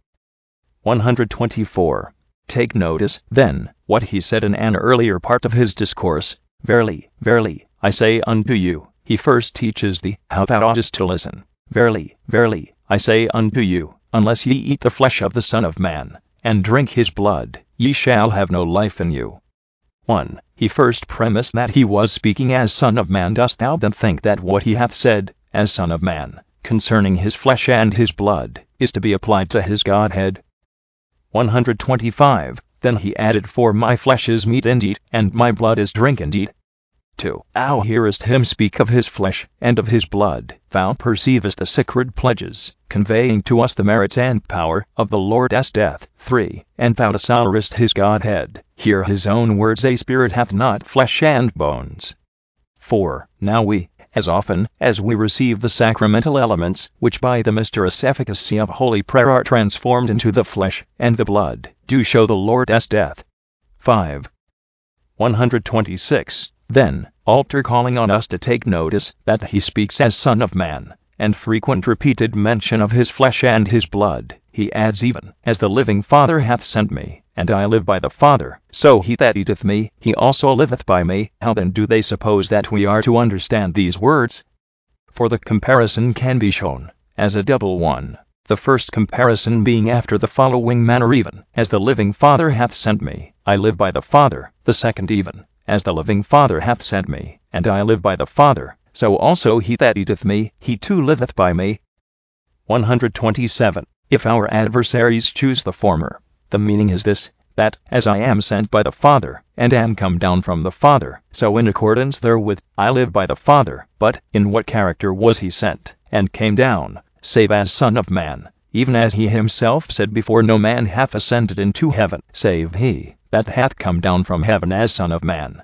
one hundred twenty-four. Take notice, then, what he said in an earlier part of his discourse. Verily, verily, I say unto you, he first teaches thee how thou oughtest to listen. Verily, verily, I say unto you, unless ye eat the flesh of the Son of Man, and drink his blood, ye shall have no life in you. one. He first premised that he was speaking as Son of Man. Dost thou then think that what he hath said, as Son of Man, concerning his flesh and his blood, is to be applied to his Godhead? one hundred twenty-five. Then he added, for my flesh is meat indeed, and my blood is drink indeed. two. Thou hearest him speak of his flesh, and of his blood. Thou perceivest the sacred pledges, conveying to us the merits and power of the Lord's death. three. And thou dishonorest his Godhead. Hear his own words, a spirit hath not flesh and bones. four. Now we, as often as we receive the sacramental elements, which by the mysterious efficacy of holy prayer are transformed into the flesh and the blood, do show the Lord's death. five. one hundred twenty-six. Then, alter calling on us to take notice that he speaks as Son of Man, and frequent repeated mention of his flesh and his blood, he adds, even as the living Father hath sent me, and I live by the Father, so he that eateth me, he also liveth by me. How then do they suppose that we are to understand these words? For the comparison can be shown as a double one. The first comparison being after the following manner, even as the living Father hath sent me, I live by the Father. The second, even as the living Father hath sent me, and I live by the Father, so also he that eateth me, he too liveth by me. one hundred twenty-seven. If our adversaries choose the former, the meaning is this, that, as I am sent by the Father, and am come down from the Father, so in accordance therewith, I live by the Father. But, in what character was he sent, and came down, save as Son of Man? Even as he himself said before, no man hath ascended into heaven, save he that hath come down from heaven as Son of Man.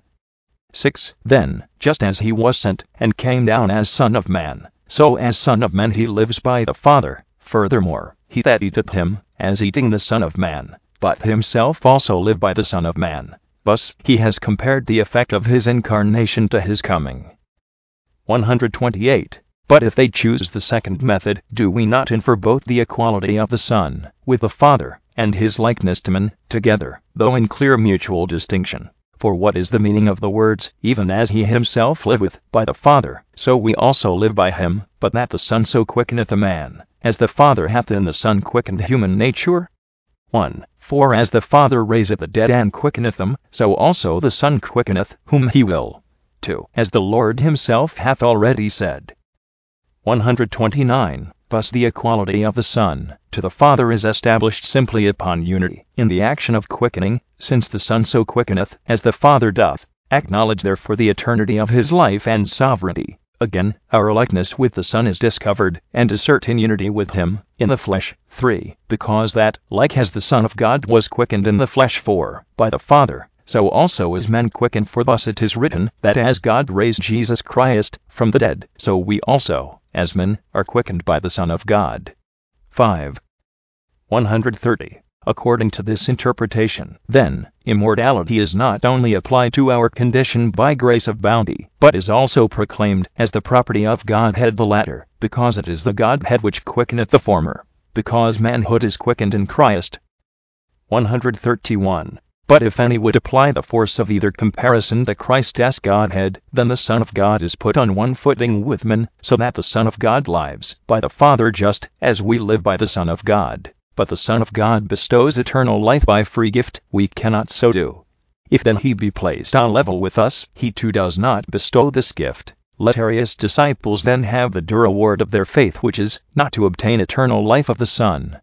six. Then, just as he was sent, and came down as Son of Man, so as Son of Man he lives by the Father. Furthermore, he that eateth him, as eating the Son of Man, but himself also live by the Son of Man. Thus, he has compared the effect of his incarnation to his coming. one hundred twenty-eight. But if they choose the second method, do we not infer both the equality of the Son with the Father, and his likeness to men, together, though in clear mutual distinction? For what is the meaning of the words, even as he himself liveth by the Father, so we also live by him, but that the Son so quickeneth a man, as the Father hath in the Son quickened human nature? one. For as the Father raiseth the dead and quickeneth them, so also the Son quickeneth whom he will. two. As the Lord himself hath already said. one hundred twenty-nine. Thus the equality of the Son to the Father is established simply upon unity in the action of quickening, since the Son so quickeneth as the Father doth. Acknowledge therefore the eternity of his life and sovereignty. Again, our likeness with the Son is discovered, and assert in unity with him, in the flesh. three. Because that, like as the Son of God was quickened in the flesh for, by the Father, so also is man quickened, for thus it is written, that as God raised Jesus Christ from the dead, so we also, as men, are quickened by the Son of God. five. one hundred thirty. According to this interpretation, then, immortality is not only applied to our condition by grace of bounty, but is also proclaimed as the property of Godhead the latter, because it is the Godhead which quickeneth the former, because manhood is quickened in Christ. one hundred thirty-one. But if any would apply the force of either comparison to Christ as Godhead, then the Son of God is put on one footing with men, so that the Son of God lives by the Father just as we live by the Son of God. But the Son of God bestows eternal life by free gift, we cannot so do. If then he be placed on level with us, he too does not bestow this gift. Let Arius' disciples then have the due reward of their faith, which is, not to obtain eternal life of the Son.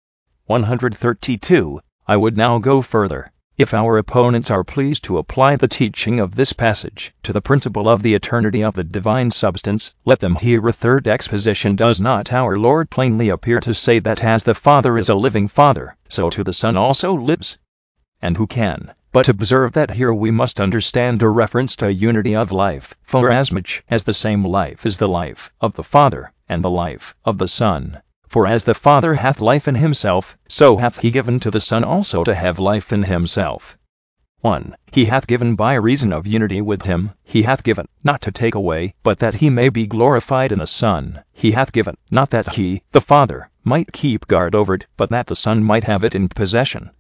one hundred thirty-two. I would now go further. If our opponents are pleased to apply the teaching of this passage to the principle of the eternity of the divine substance, let them hear a third exposition. Does not our Lord plainly appear to say that as the Father is a living Father, so too the Son also lives? And who can but observe that here we must understand a reference to unity of life, forasmuch as the same life is the life of the Father, and the life of the Son. For as the Father hath life in himself, so hath he given to the Son also to have life in himself. one. He hath given by reason of unity with him, he hath given, not to take away, but that he may be glorified in the Son. He hath given, not that he, the Father, might keep guard over it, but that the Son might have it in possession.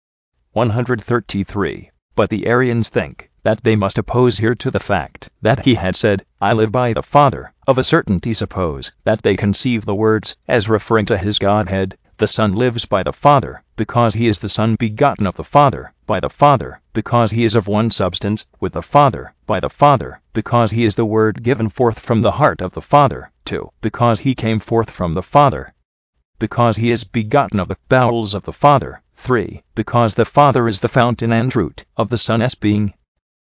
one hundred thirty-three. But the Arians think that they must oppose here to the fact that he had said, I live by the Father, of a certainty suppose that they conceive the words as referring to his Godhead. The Son lives by the Father, because he is the Son begotten of the Father, by the Father, because he is of one substance with the Father, by the Father, because he is the Word given forth from the heart of the Father, two. Because he came forth from the Father, because he is begotten of the bowels of the Father, three. Because the Father is the fountain and root of the Son's being.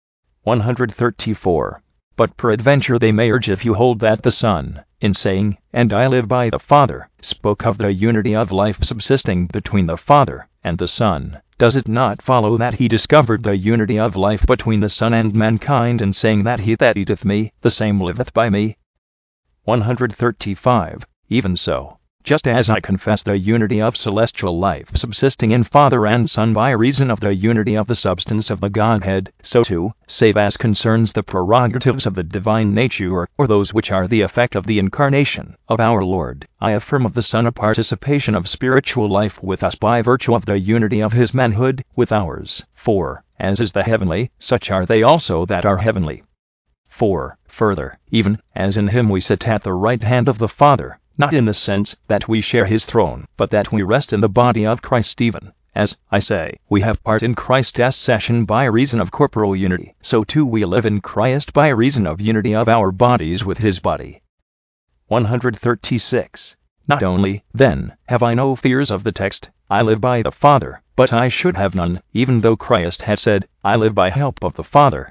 one hundred thirty-four. But peradventure they may urge, if you hold that the Son, in saying, and I live by the Father, spoke of the unity of life subsisting between the Father and the Son, does it not follow that he discovered the unity of life between the Son and mankind in saying that he that eateth me, the same liveth by me? one hundred thirty-five. Even so, just as I confess the unity of celestial life subsisting in Father and Son by reason of the unity of the substance of the Godhead, so too, save as concerns the prerogatives of the divine nature, or those which are the effect of the incarnation of our Lord, I affirm of the Son a participation of spiritual life with us by virtue of the unity of his manhood with ours. four. As is the heavenly, such are they also that are heavenly. four. Further, even as in him we sit at the right hand of the Father, not in the sense that we share his throne, but that we rest in the body of Christ, even as, I say, we have part in Christ's session by reason of corporal unity, so too we live in Christ by reason of unity of our bodies with his body. one hundred thirty-six. Not only, then, have I no fears of the text, I live by the Father, but I should have none, even though Christ had said, I live by help of the Father.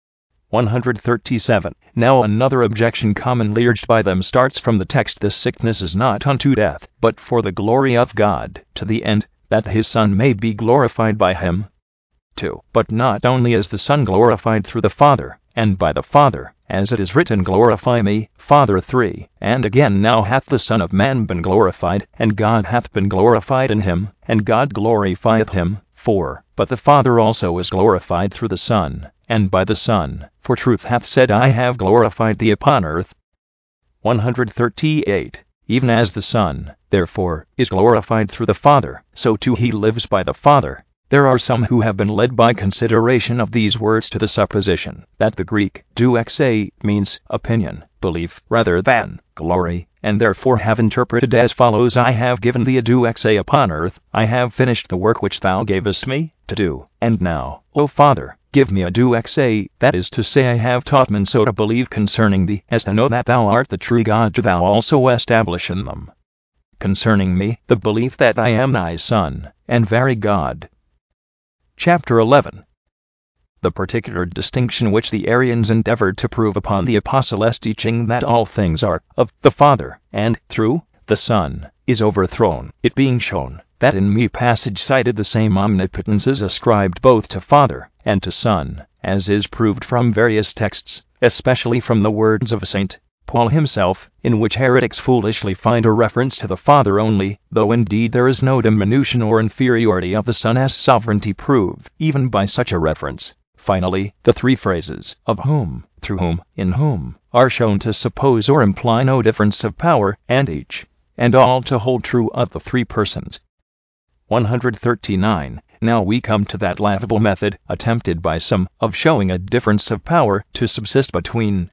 one hundred thirty-seven. Now another objection commonly urged by them starts from the text, this sickness is not unto death, but for the glory of God, to the end that his Son may be glorified by him. two. But not only is the Son glorified through the Father, and by the Father, as it is written, glorify me, Father. three. And again, now hath the Son of Man been glorified, and God hath been glorified in him, and God glorifieth him. four. But the Father also is glorified through the Son, and by the Son, for truth hath said, I have glorified thee upon earth. one hundred thirty-eight. Even as the Son, therefore, is glorified through the Father, so too he lives by the Father. There are some who have been led by consideration of these words to the supposition that the Greek douxa means opinion, belief, rather than glory, and therefore have interpreted as follows: I have given thee a douxa upon earth, I have finished the work which thou gavest me to do, and now, O Father, give me a douxa, that is to say, I have taught men so to believe concerning thee, as to know that thou art the true God, do thou also establish in them concerning me the belief that I am thy Son, and very God. Chapter eleven. The particular distinction which the Arians endeavored to prove upon the Apostles' teaching that all things are of the Father, and through the Son, is overthrown, it being shown that in me passage cited the same omnipotence is ascribed both to Father and to Son, as is proved from various texts, especially from the words of Saint Paul himself, in which heretics foolishly find a reference to the Father only, though indeed there is no diminution or inferiority of the Son as sovereignty proved, even by such a reference. Finally, the three phrases, of whom, through whom, in whom, are shown to suppose or imply no difference of power, and each, and all to hold true of the three persons. one hundred thirty-nine. Now we come to that laughable method, attempted by some, of showing a difference of power to subsist between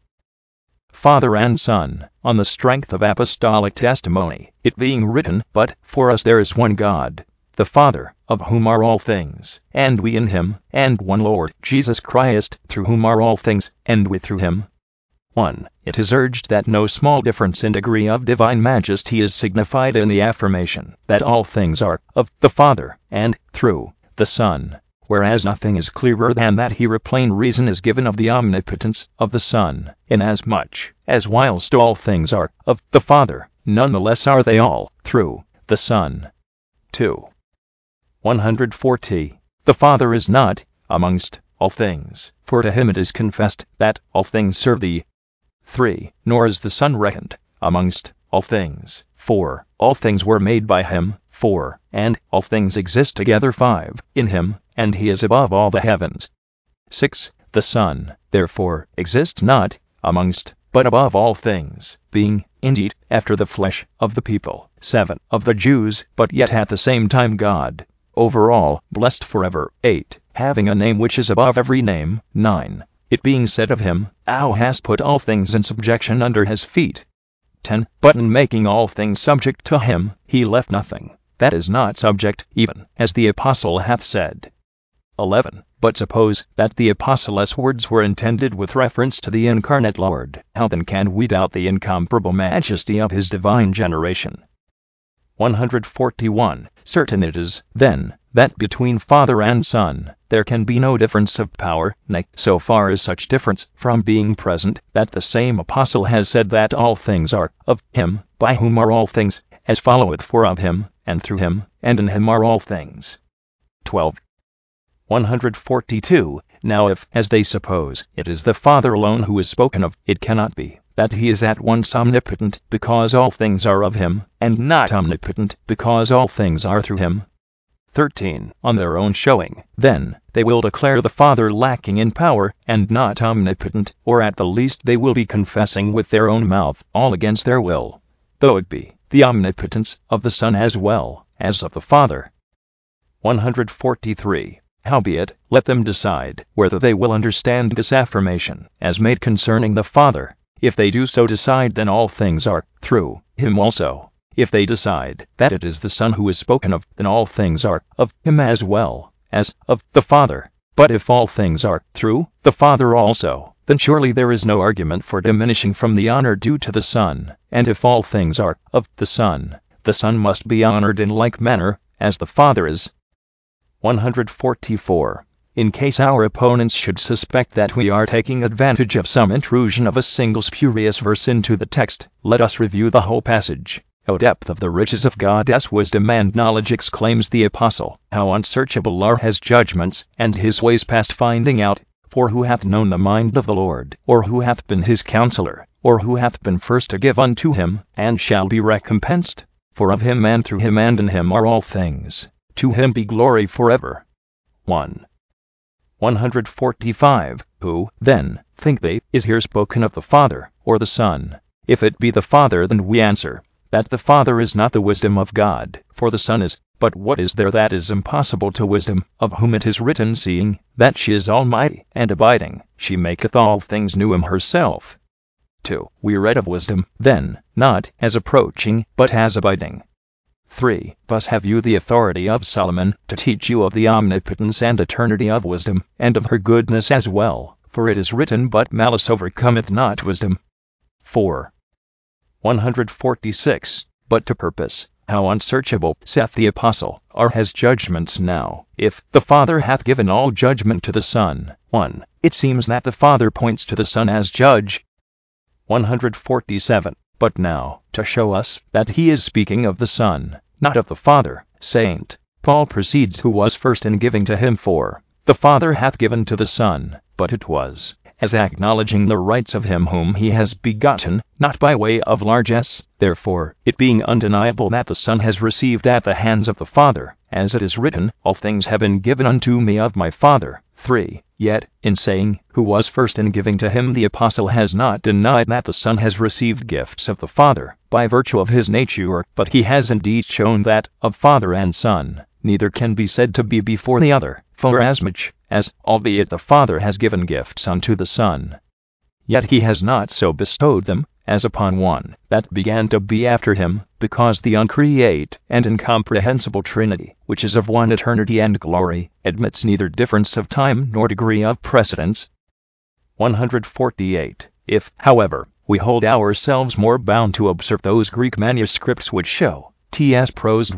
Father and Son, on the strength of apostolic testimony, it being written, But for us there is one God, the Father, of whom are all things, and we in him, and one Lord Jesus Christ, through whom are all things, and we through him. one. It is urged that no small difference in degree of divine majesty is signified in the affirmation that all things are of the Father, and through the Son, whereas nothing is clearer than that here a plain reason is given of the omnipotence of the Son, inasmuch as whilst all things are of the Father, none the less are they all through the Son. two. one hundred forty. The Father is not amongst all things, for to him it is confessed that all things serve thee. three. Nor is the Son reckoned amongst all things, for all things were made by him. four. And all things exist together. five. In him, and he is above all the heavens. six. The Son, therefore, exists not amongst, but above all things, being, indeed, after the flesh of the people. seven. Of the Jews, but yet at the same time God, over all, blessed forever. eight. Having a name which is above every name. nine. It being said of him, Thou hast put all things in subjection under his feet. ten. But in making all things subject to him, he left nothing that is not subject, even as the Apostle hath said. eleven. But suppose that the Apostle's words were intended with reference to the incarnate Lord, how then can we doubt the incomparable majesty of his divine generation? one hundred forty-one. Certain it is, then, that between Father and Son there can be no difference of power, nay, so far is such difference from being present, that the same Apostle has said that all things are of him, by whom are all things, as followeth, for of him, and through him, and in him are all things. twelve. one hundred forty-two. Now if, as they suppose, it is the Father alone who is spoken of, it cannot be that he is at once omnipotent, because all things are of him, and not omnipotent, because all things are through him. thirteen. On their own showing, then, they will declare the Father lacking in power, and not omnipotent, or at the least they will be confessing with their own mouth, all against their will, though it be the omnipotence of the Son as well as of the Father. one hundred forty-three. Howbeit, let them decide whether they will understand this affirmation as made concerning the Father. If they do so decide, then all things are through him also. If they decide that it is the Son who is spoken of, then all things are of him as well as of the Father. But if all things are through the Father also, then surely there is no argument for diminishing from the honor due to the Son. And if all things are of the Son, the Son must be honored in like manner as the Father is. one hundred forty-four. In case our opponents should suspect that we are taking advantage of some intrusion of a single spurious verse into the text, let us review the whole passage. O depth of the riches of God's wisdom and knowledge, exclaims the Apostle, how unsearchable are his judgments, and his ways past finding out. For who hath known the mind of the Lord, or who hath been his counselor, or who hath been first to give unto him, and shall be recompensed? For of him, and through him, and in him are all things. To him be glory forever. one. one hundred forty-five. Who, then, think they, is here spoken of, the Father, or the Son? if it be the Father, then we answer, that the Father is not the wisdom of God, for the Son is. But what is there that is impossible to wisdom, of whom it is written, seeing that she is almighty and abiding, she maketh all things new in herself. two. We read of wisdom, then, not as approaching, but as abiding. three. Thus have you the authority of Solomon, to teach you of the omnipotence and eternity of wisdom, and of her goodness as well, for it is written, but malice overcometh not wisdom. four. one hundred forty-six. But to purpose, how unsearchable, saith the Apostle, are his judgments now, if the Father hath given all judgment to the Son. one. It seems that the Father points to the Son as judge. one hundred forty-seven. But now, to show us that he is speaking of the Son, not of the Father, Saint Paul proceeds, who was first in giving to him, for the Father hath given to the Son, but it was as acknowledging the rights of him whom he has begotten, not by way of largesse. Therefore, it being undeniable that the Son has received at the hands of the Father, as it is written, all things have been given unto me of my Father. three. Yet, in saying, who was first in giving to him, the Apostle has not denied that the Son has received gifts of the Father, by virtue of his nature, but he has indeed shown that, of Father and Son, neither can be said to be before the other, forasmuch as, albeit the Father has given gifts unto the Son, yet he has not so bestowed them, as upon one that began to be after him, because the uncreate and incomprehensible Trinity, which is of one eternity and glory, admits neither difference of time nor degree of precedence. one hundred forty-eight. If, however, we hold ourselves more bound to observe those Greek manuscripts which show T.S. prose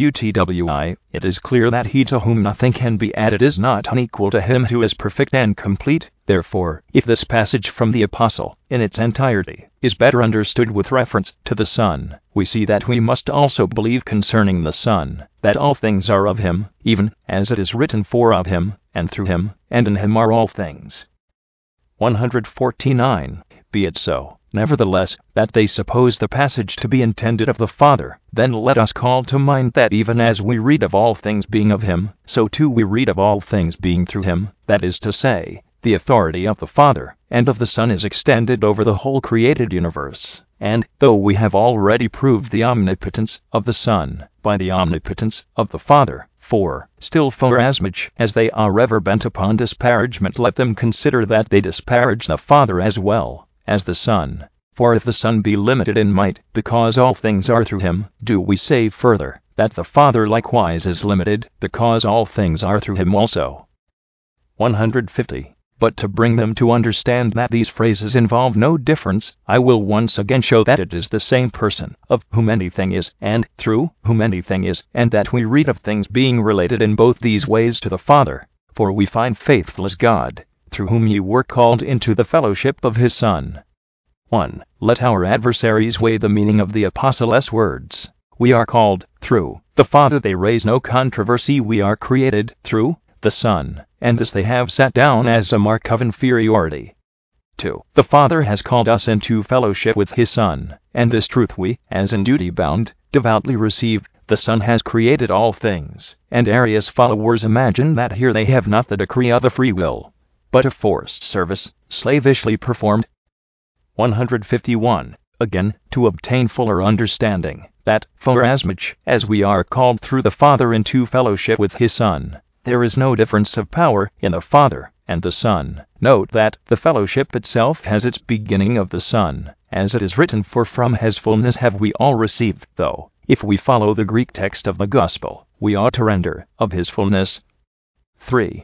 utwi, it is clear that he to whom nothing can be added is not unequal to him who is perfect and complete. Therefore, if this passage from the Apostle, in its entirety, is better understood with reference to the Son, we see that we must also believe concerning the Son, that all things are of him, even as it is written, for of him, and through him, and in him are all things. one hundred forty-nine. Be it so. Nevertheless, that they suppose the passage to be intended of the Father, then let us call to mind that even as we read of all things being of him, so too we read of all things being through him, that is to say, the authority of the Father and of the Son is extended over the whole created universe. And, though we have already proved the omnipotence of the Son by the omnipotence of the Father, for, still forasmuch as they are ever bent upon disparagement, let them consider that they disparage the Father as well as the Son. For if the Son be limited in might, because all things are through him, do we say further, that the Father likewise is limited, because all things are through him also. one hundred fifty. But to bring them to understand that these phrases involve no difference, I will once again show that it is the same person, of whom anything is, and through whom anything is, and that we read of things being related in both these ways to the Father. For we find faithful is God, through whom ye were called into the fellowship of his Son. one. Let our adversaries weigh the meaning of the Apostle's words. We are called through the Father. They raise no controversy. We are created through the Son, and this they have set down as a mark of inferiority. two. The Father has called us into fellowship with his Son, and this truth we, as in duty bound, devoutly receive. The Son has created all things, and Arius' followers imagine that here they have not the decree of a free will, but a forced service, slavishly performed. one hundred fifty-one. Again, to obtain fuller understanding, that, forasmuch as we are called through the Father into fellowship with his Son, there is no difference of power in the Father and the Son. Note that the fellowship itself has its beginning of the Son, as it is written, for from his fullness have we all received, though, if we follow the Greek text of the Gospel, we ought to render, of his fullness. three.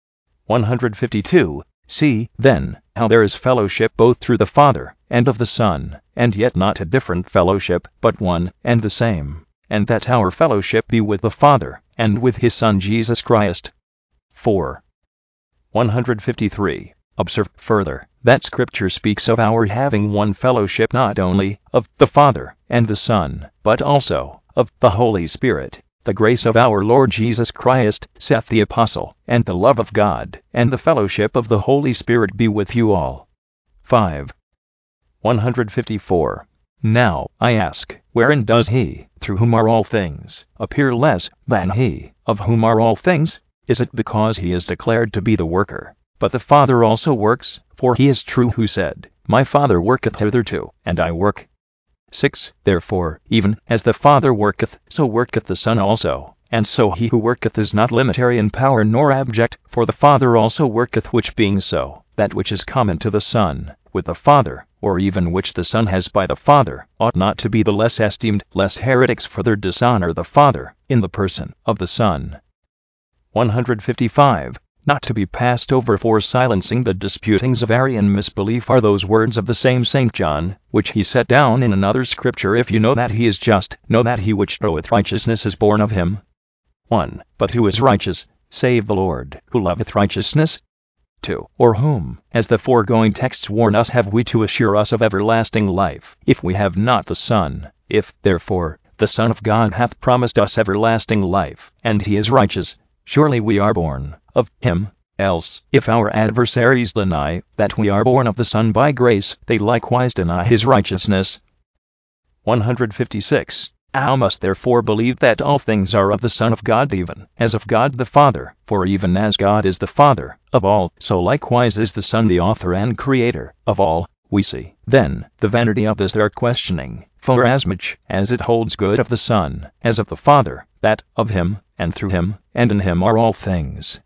one hundred fifty-two. See, then, how there is fellowship both through the Father and of the Son, and yet not a different fellowship, but one and the same, and that our fellowship be with the Father and with his Son Jesus Christ. four. one hundred fifty-three. Observe further that Scripture speaks of our having one fellowship, not only of the Father and the Son, but also of the Holy Spirit. The grace of our Lord Jesus Christ, saith the Apostle, and the love of God, and the fellowship of the Holy Spirit be with you all. five. one hundred fifty-four. Now, I ask, wherein does he, through whom are all things, appear less than he, of whom are all things? Is it because he is declared to be the worker? But the Father also works, for he is true who said, my Father worketh hitherto, and I work. six. Therefore, even as the Father worketh, so worketh the Son also. And so he who worketh is not limitary in power nor abject, for the Father also worketh, which being so, that which is common to the Son, with the Father, or even which the Son has by the Father, ought not to be the less esteemed, lest heretics further dishonor the Father, in the person of the Son. one hundred fifty-five. Not to be passed over for silencing the disputings of Arian misbelief are those words of the same Saint John, which he set down in another scripture: if you know that he is just, know that he which showeth righteousness is born of him. one. But who is righteous, save the Lord, who loveth righteousness? two. Or whom, as the foregoing texts warn us, have we to assure us of everlasting life, if we have not the Son? If, therefore, the Son of God hath promised us everlasting life, and he is righteous, surely we are born of him. Else, if our adversaries deny that we are born of the Son by grace, they likewise deny his righteousness. one hundred fifty-six. Thou must therefore believe that all things are of the Son of God, even as of God the Father. For even as God is the Father of all, so likewise is the Son the author and creator of all. We see, then, the vanity of this their questioning, forasmuch as it holds good of the Son, as of the Father, that of him, and through him, and in him are all things.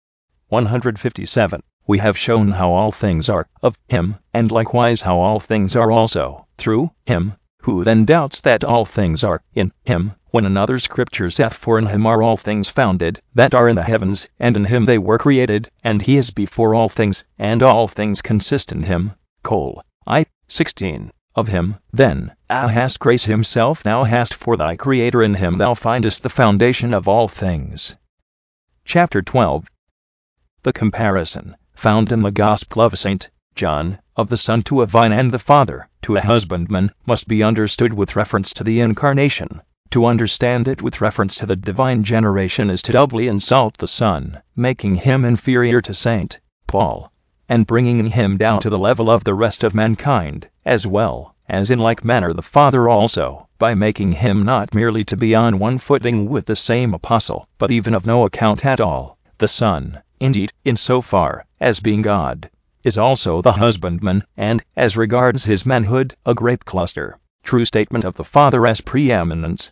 one hundred fifty-seven. We have shown how all things are of him, and likewise how all things are also through him. Who then doubts that all things are in him, when another scripture saith, for in him are all things founded, that are in the heavens, and in him they were created, and he is before all things, and all things consist in him. Col. I. sixteen. Of him, then, thou hast grace himself, thou hast for thy Creator, in him thou findest the foundation of all things. Chapter twelve. The comparison, found in the Gospel of Saint John, of the Son to a vine and the Father to a husbandman, must be understood with reference to the Incarnation. To understand it with reference to the divine generation is to doubly insult the Son, making him inferior to Saint Paul, and bringing him down to the level of the rest of mankind, as well as in like manner the Father also, by making him not merely to be on one footing with the same apostle, but even of no account at all. The Son, indeed, in so far as being God, is also the husbandman, and, as regards his manhood, a grape cluster. True statement of the Father as preeminence.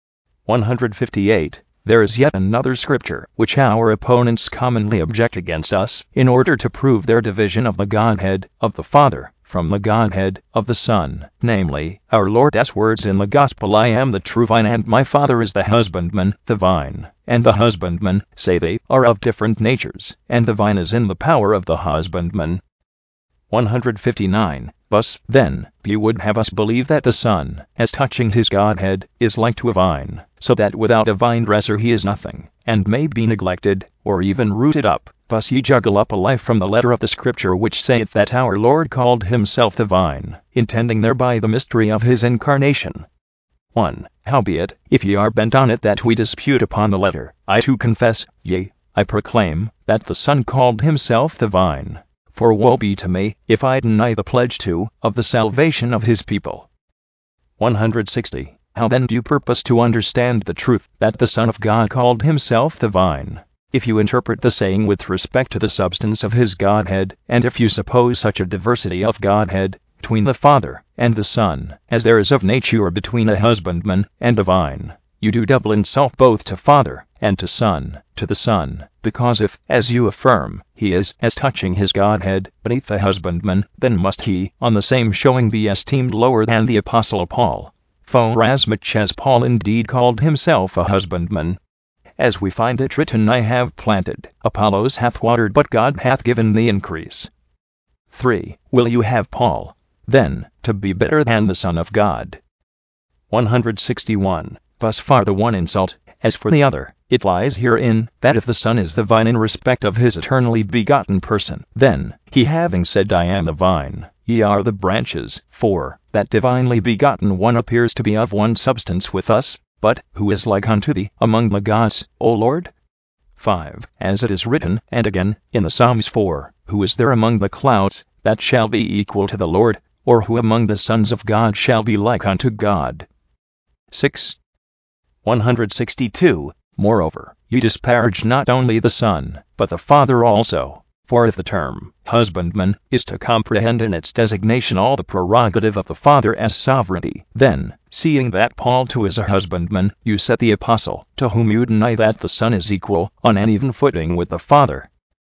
one hundred fifty-eight. There is yet another scripture, which our opponents commonly object against us, in order to prove their division of the Godhead of the Father from the Godhead of the Son, namely, our Lord's words in the Gospel: I am the true vine, and my Father is the husbandman. The vine and the husbandman, say they, are of different natures, and the vine is in the power of the husbandman. one hundred fifty-nine. Thus, then, he would have us believe that the Son, as touching his Godhead, is like to a vine, so that without a vine dresser he is nothing, and may be neglected, or even rooted up. Thus ye juggle up a life from the letter of the Scripture, which saith that our Lord called himself the vine, intending thereby the mystery of his incarnation. one. Howbeit, if ye are bent on it that we dispute upon the letter, I too confess, yea, I proclaim, that the Son called himself the vine. For woe be to me, if I deny the pledge too of the salvation of his people. one hundred sixty. How then do you purpose to understand the truth, that the Son of God called himself the vine, if you interpret the saying with respect to the substance of his Godhead, and if you suppose such a diversity of Godhead between the Father and the Son, as there is of nature between a husbandman and a vine? You do double insult both to Father and to Son. To the Son, because if, as you affirm, he is, as touching his Godhead, beneath the husbandman, then must he, on the same showing, be esteemed lower than the Apostle Paul. Forasmuch as Paul indeed called himself a husbandman, as we find it written, I have planted, Apollos hath watered, but God hath given the increase. three. Will you have Paul, then, to be better than the Son of God? one hundred sixty-one. Thus far the one insult. As for the other, it lies herein, that if the Son is the vine in respect of his eternally begotten person, then, he having said, I am the vine, ye are the branches, for that divinely begotten one appears to be of one substance with us. But, who is like unto thee among the gods, O Lord? five. As it is written, and again, in the Psalms, four, who is there among the clouds, that shall be equal to the Lord, or who among the sons of God shall be like unto God? six. one hundred sixty-two. Moreover, ye disparage not only the Son, but the Father also. For if the term husbandman is to comprehend in its designation all the prerogative of the Father as sovereignty, then, seeing that Paul too is a husbandman, you set the apostle, to whom you deny that the Son is equal, on an even footing with the Father.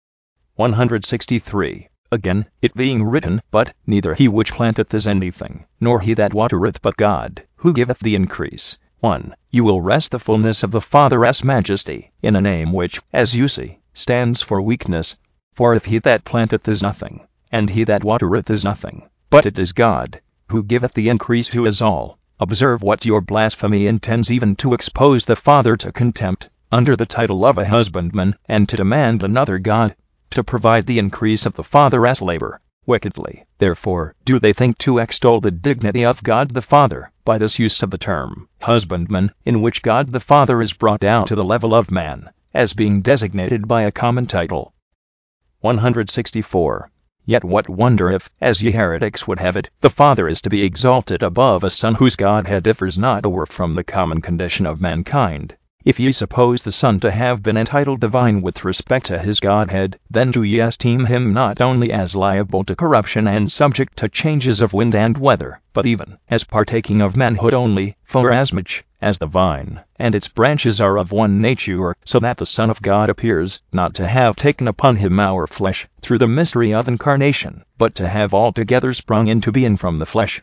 one hundred sixty-three. Again, it being written, But neither he which planteth is anything, nor he that watereth, but God, who giveth the increase. one. You will rest the fullness of the Father's majesty, in a name which, as you see, stands for weakness. For if he that planteth is nothing, and he that watereth is nothing, but it is God, who giveth the increase to us all. Observe what your blasphemy intends, even to expose the Father to contempt, under the title of a husbandman, and to demand another God, to provide the increase of the Father's labor. Wickedly, therefore, do they think to extol the dignity of God the Father, by this use of the term husbandman, in which God the Father is brought down to the level of man, as being designated by a common title. one hundred sixty-four. Yet what wonder if, as ye heretics would have it, the Father is to be exalted above a Son whose Godhead differs not over from the common condition of mankind? If ye suppose the Son to have been entitled divine with respect to his Godhead, then do ye esteem him not only as liable to corruption and subject to changes of wind and weather, but even as partaking of manhood only, forasmuch as the vine and its branches are of one nature, so that the Son of God appears not to have taken upon him our flesh, through the mystery of incarnation, but to have altogether sprung into being from the flesh.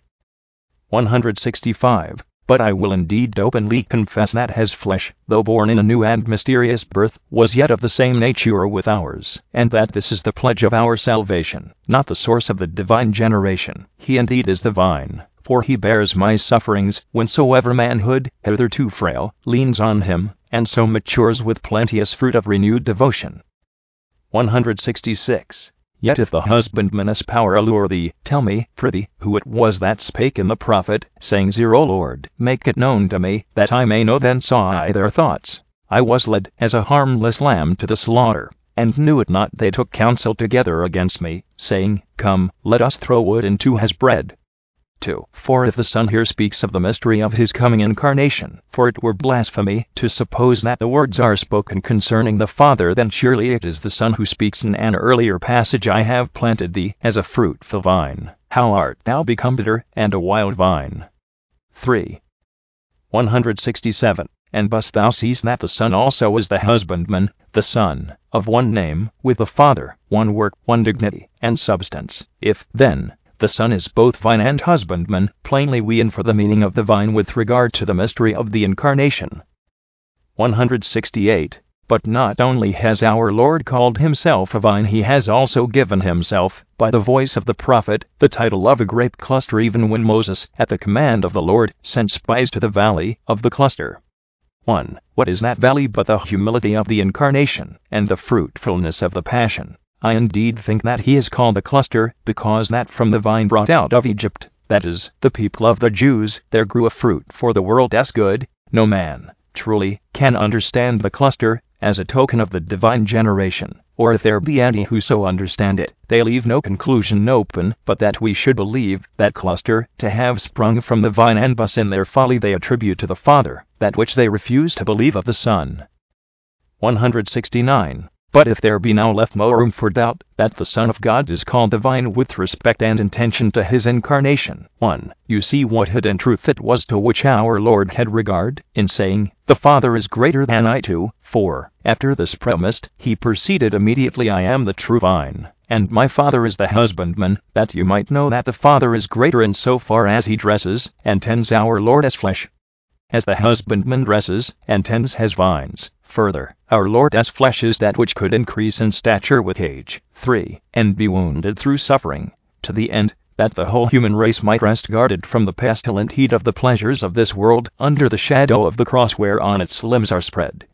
one hundred sixty-five. But I will indeed openly confess that his flesh, though born in a new and mysterious birth, was yet of the same nature with ours, and that this is the pledge of our salvation, not the source of the divine generation. He indeed is the vine, for he bears my sufferings, whensoever manhood, hitherto frail, leans on him, and so matures with plenteous fruit of renewed devotion. one hundred sixty-six. Yet if the husbandman's power allure thee, tell me, prithee, who it was that spake in the prophet, saying, O Lord, make it known to me, that I may know. Then saw I their thoughts. I was led as a harmless lamb to the slaughter, and knew it not. They took counsel together against me, saying, Come, let us throw wood into his bread. two. For if the Son here speaks of the mystery of his coming incarnation, for it were blasphemy to suppose that the words are spoken concerning the Father, then surely it is the Son who speaks. In an earlier passage, I have planted thee as a fruitful vine. How art thou become bitter and a wild vine? three. one hundred sixty-seven. And thus thou seest that the Son also is the husbandman, the Son, of one name, with the Father, one work, one dignity, and substance. If, then, the Son is both vine and husbandman, plainly we infer the meaning of the vine with regard to the mystery of the incarnation. one hundred sixty-eight. But not only has our Lord called himself a vine, he has also given himself, by the voice of the prophet, the title of a grape cluster, even when Moses, at the command of the Lord, sent spies to the valley of the cluster. one. What is that valley but the humility of the incarnation, and the fruitfulness of the passion? I indeed think that he is called the cluster, because that from the vine brought out of Egypt, that is, the people of the Jews, there grew a fruit for the world's good. No man, truly, can understand the cluster, as a token of the divine generation, or if there be any who so understand it, they leave no conclusion open, but that we should believe that cluster to have sprung from the vine, and thus in their folly they attribute to the Father that which they refuse to believe of the Son. one hundred sixty-nine. But if there be now left no room for doubt that the Son of God is called the vine with respect and intention to his incarnation, one. You see what hidden truth it was to which our Lord had regard, in saying, The Father is greater than I. two. four. After this premise, he proceeded immediately, I am the true vine, and my Father is the husbandman, that you might know that the Father is greater in so far as he dresses and tends our Lord as flesh, as the husbandman dresses and tends his vines. Further, our Lord's flesh is that which could increase in stature with age. three. And be wounded through suffering, to the end that the whole human race might rest guarded from the pestilent heat of the pleasures of this world, under the shadow of the cross whereon its limbs are spread.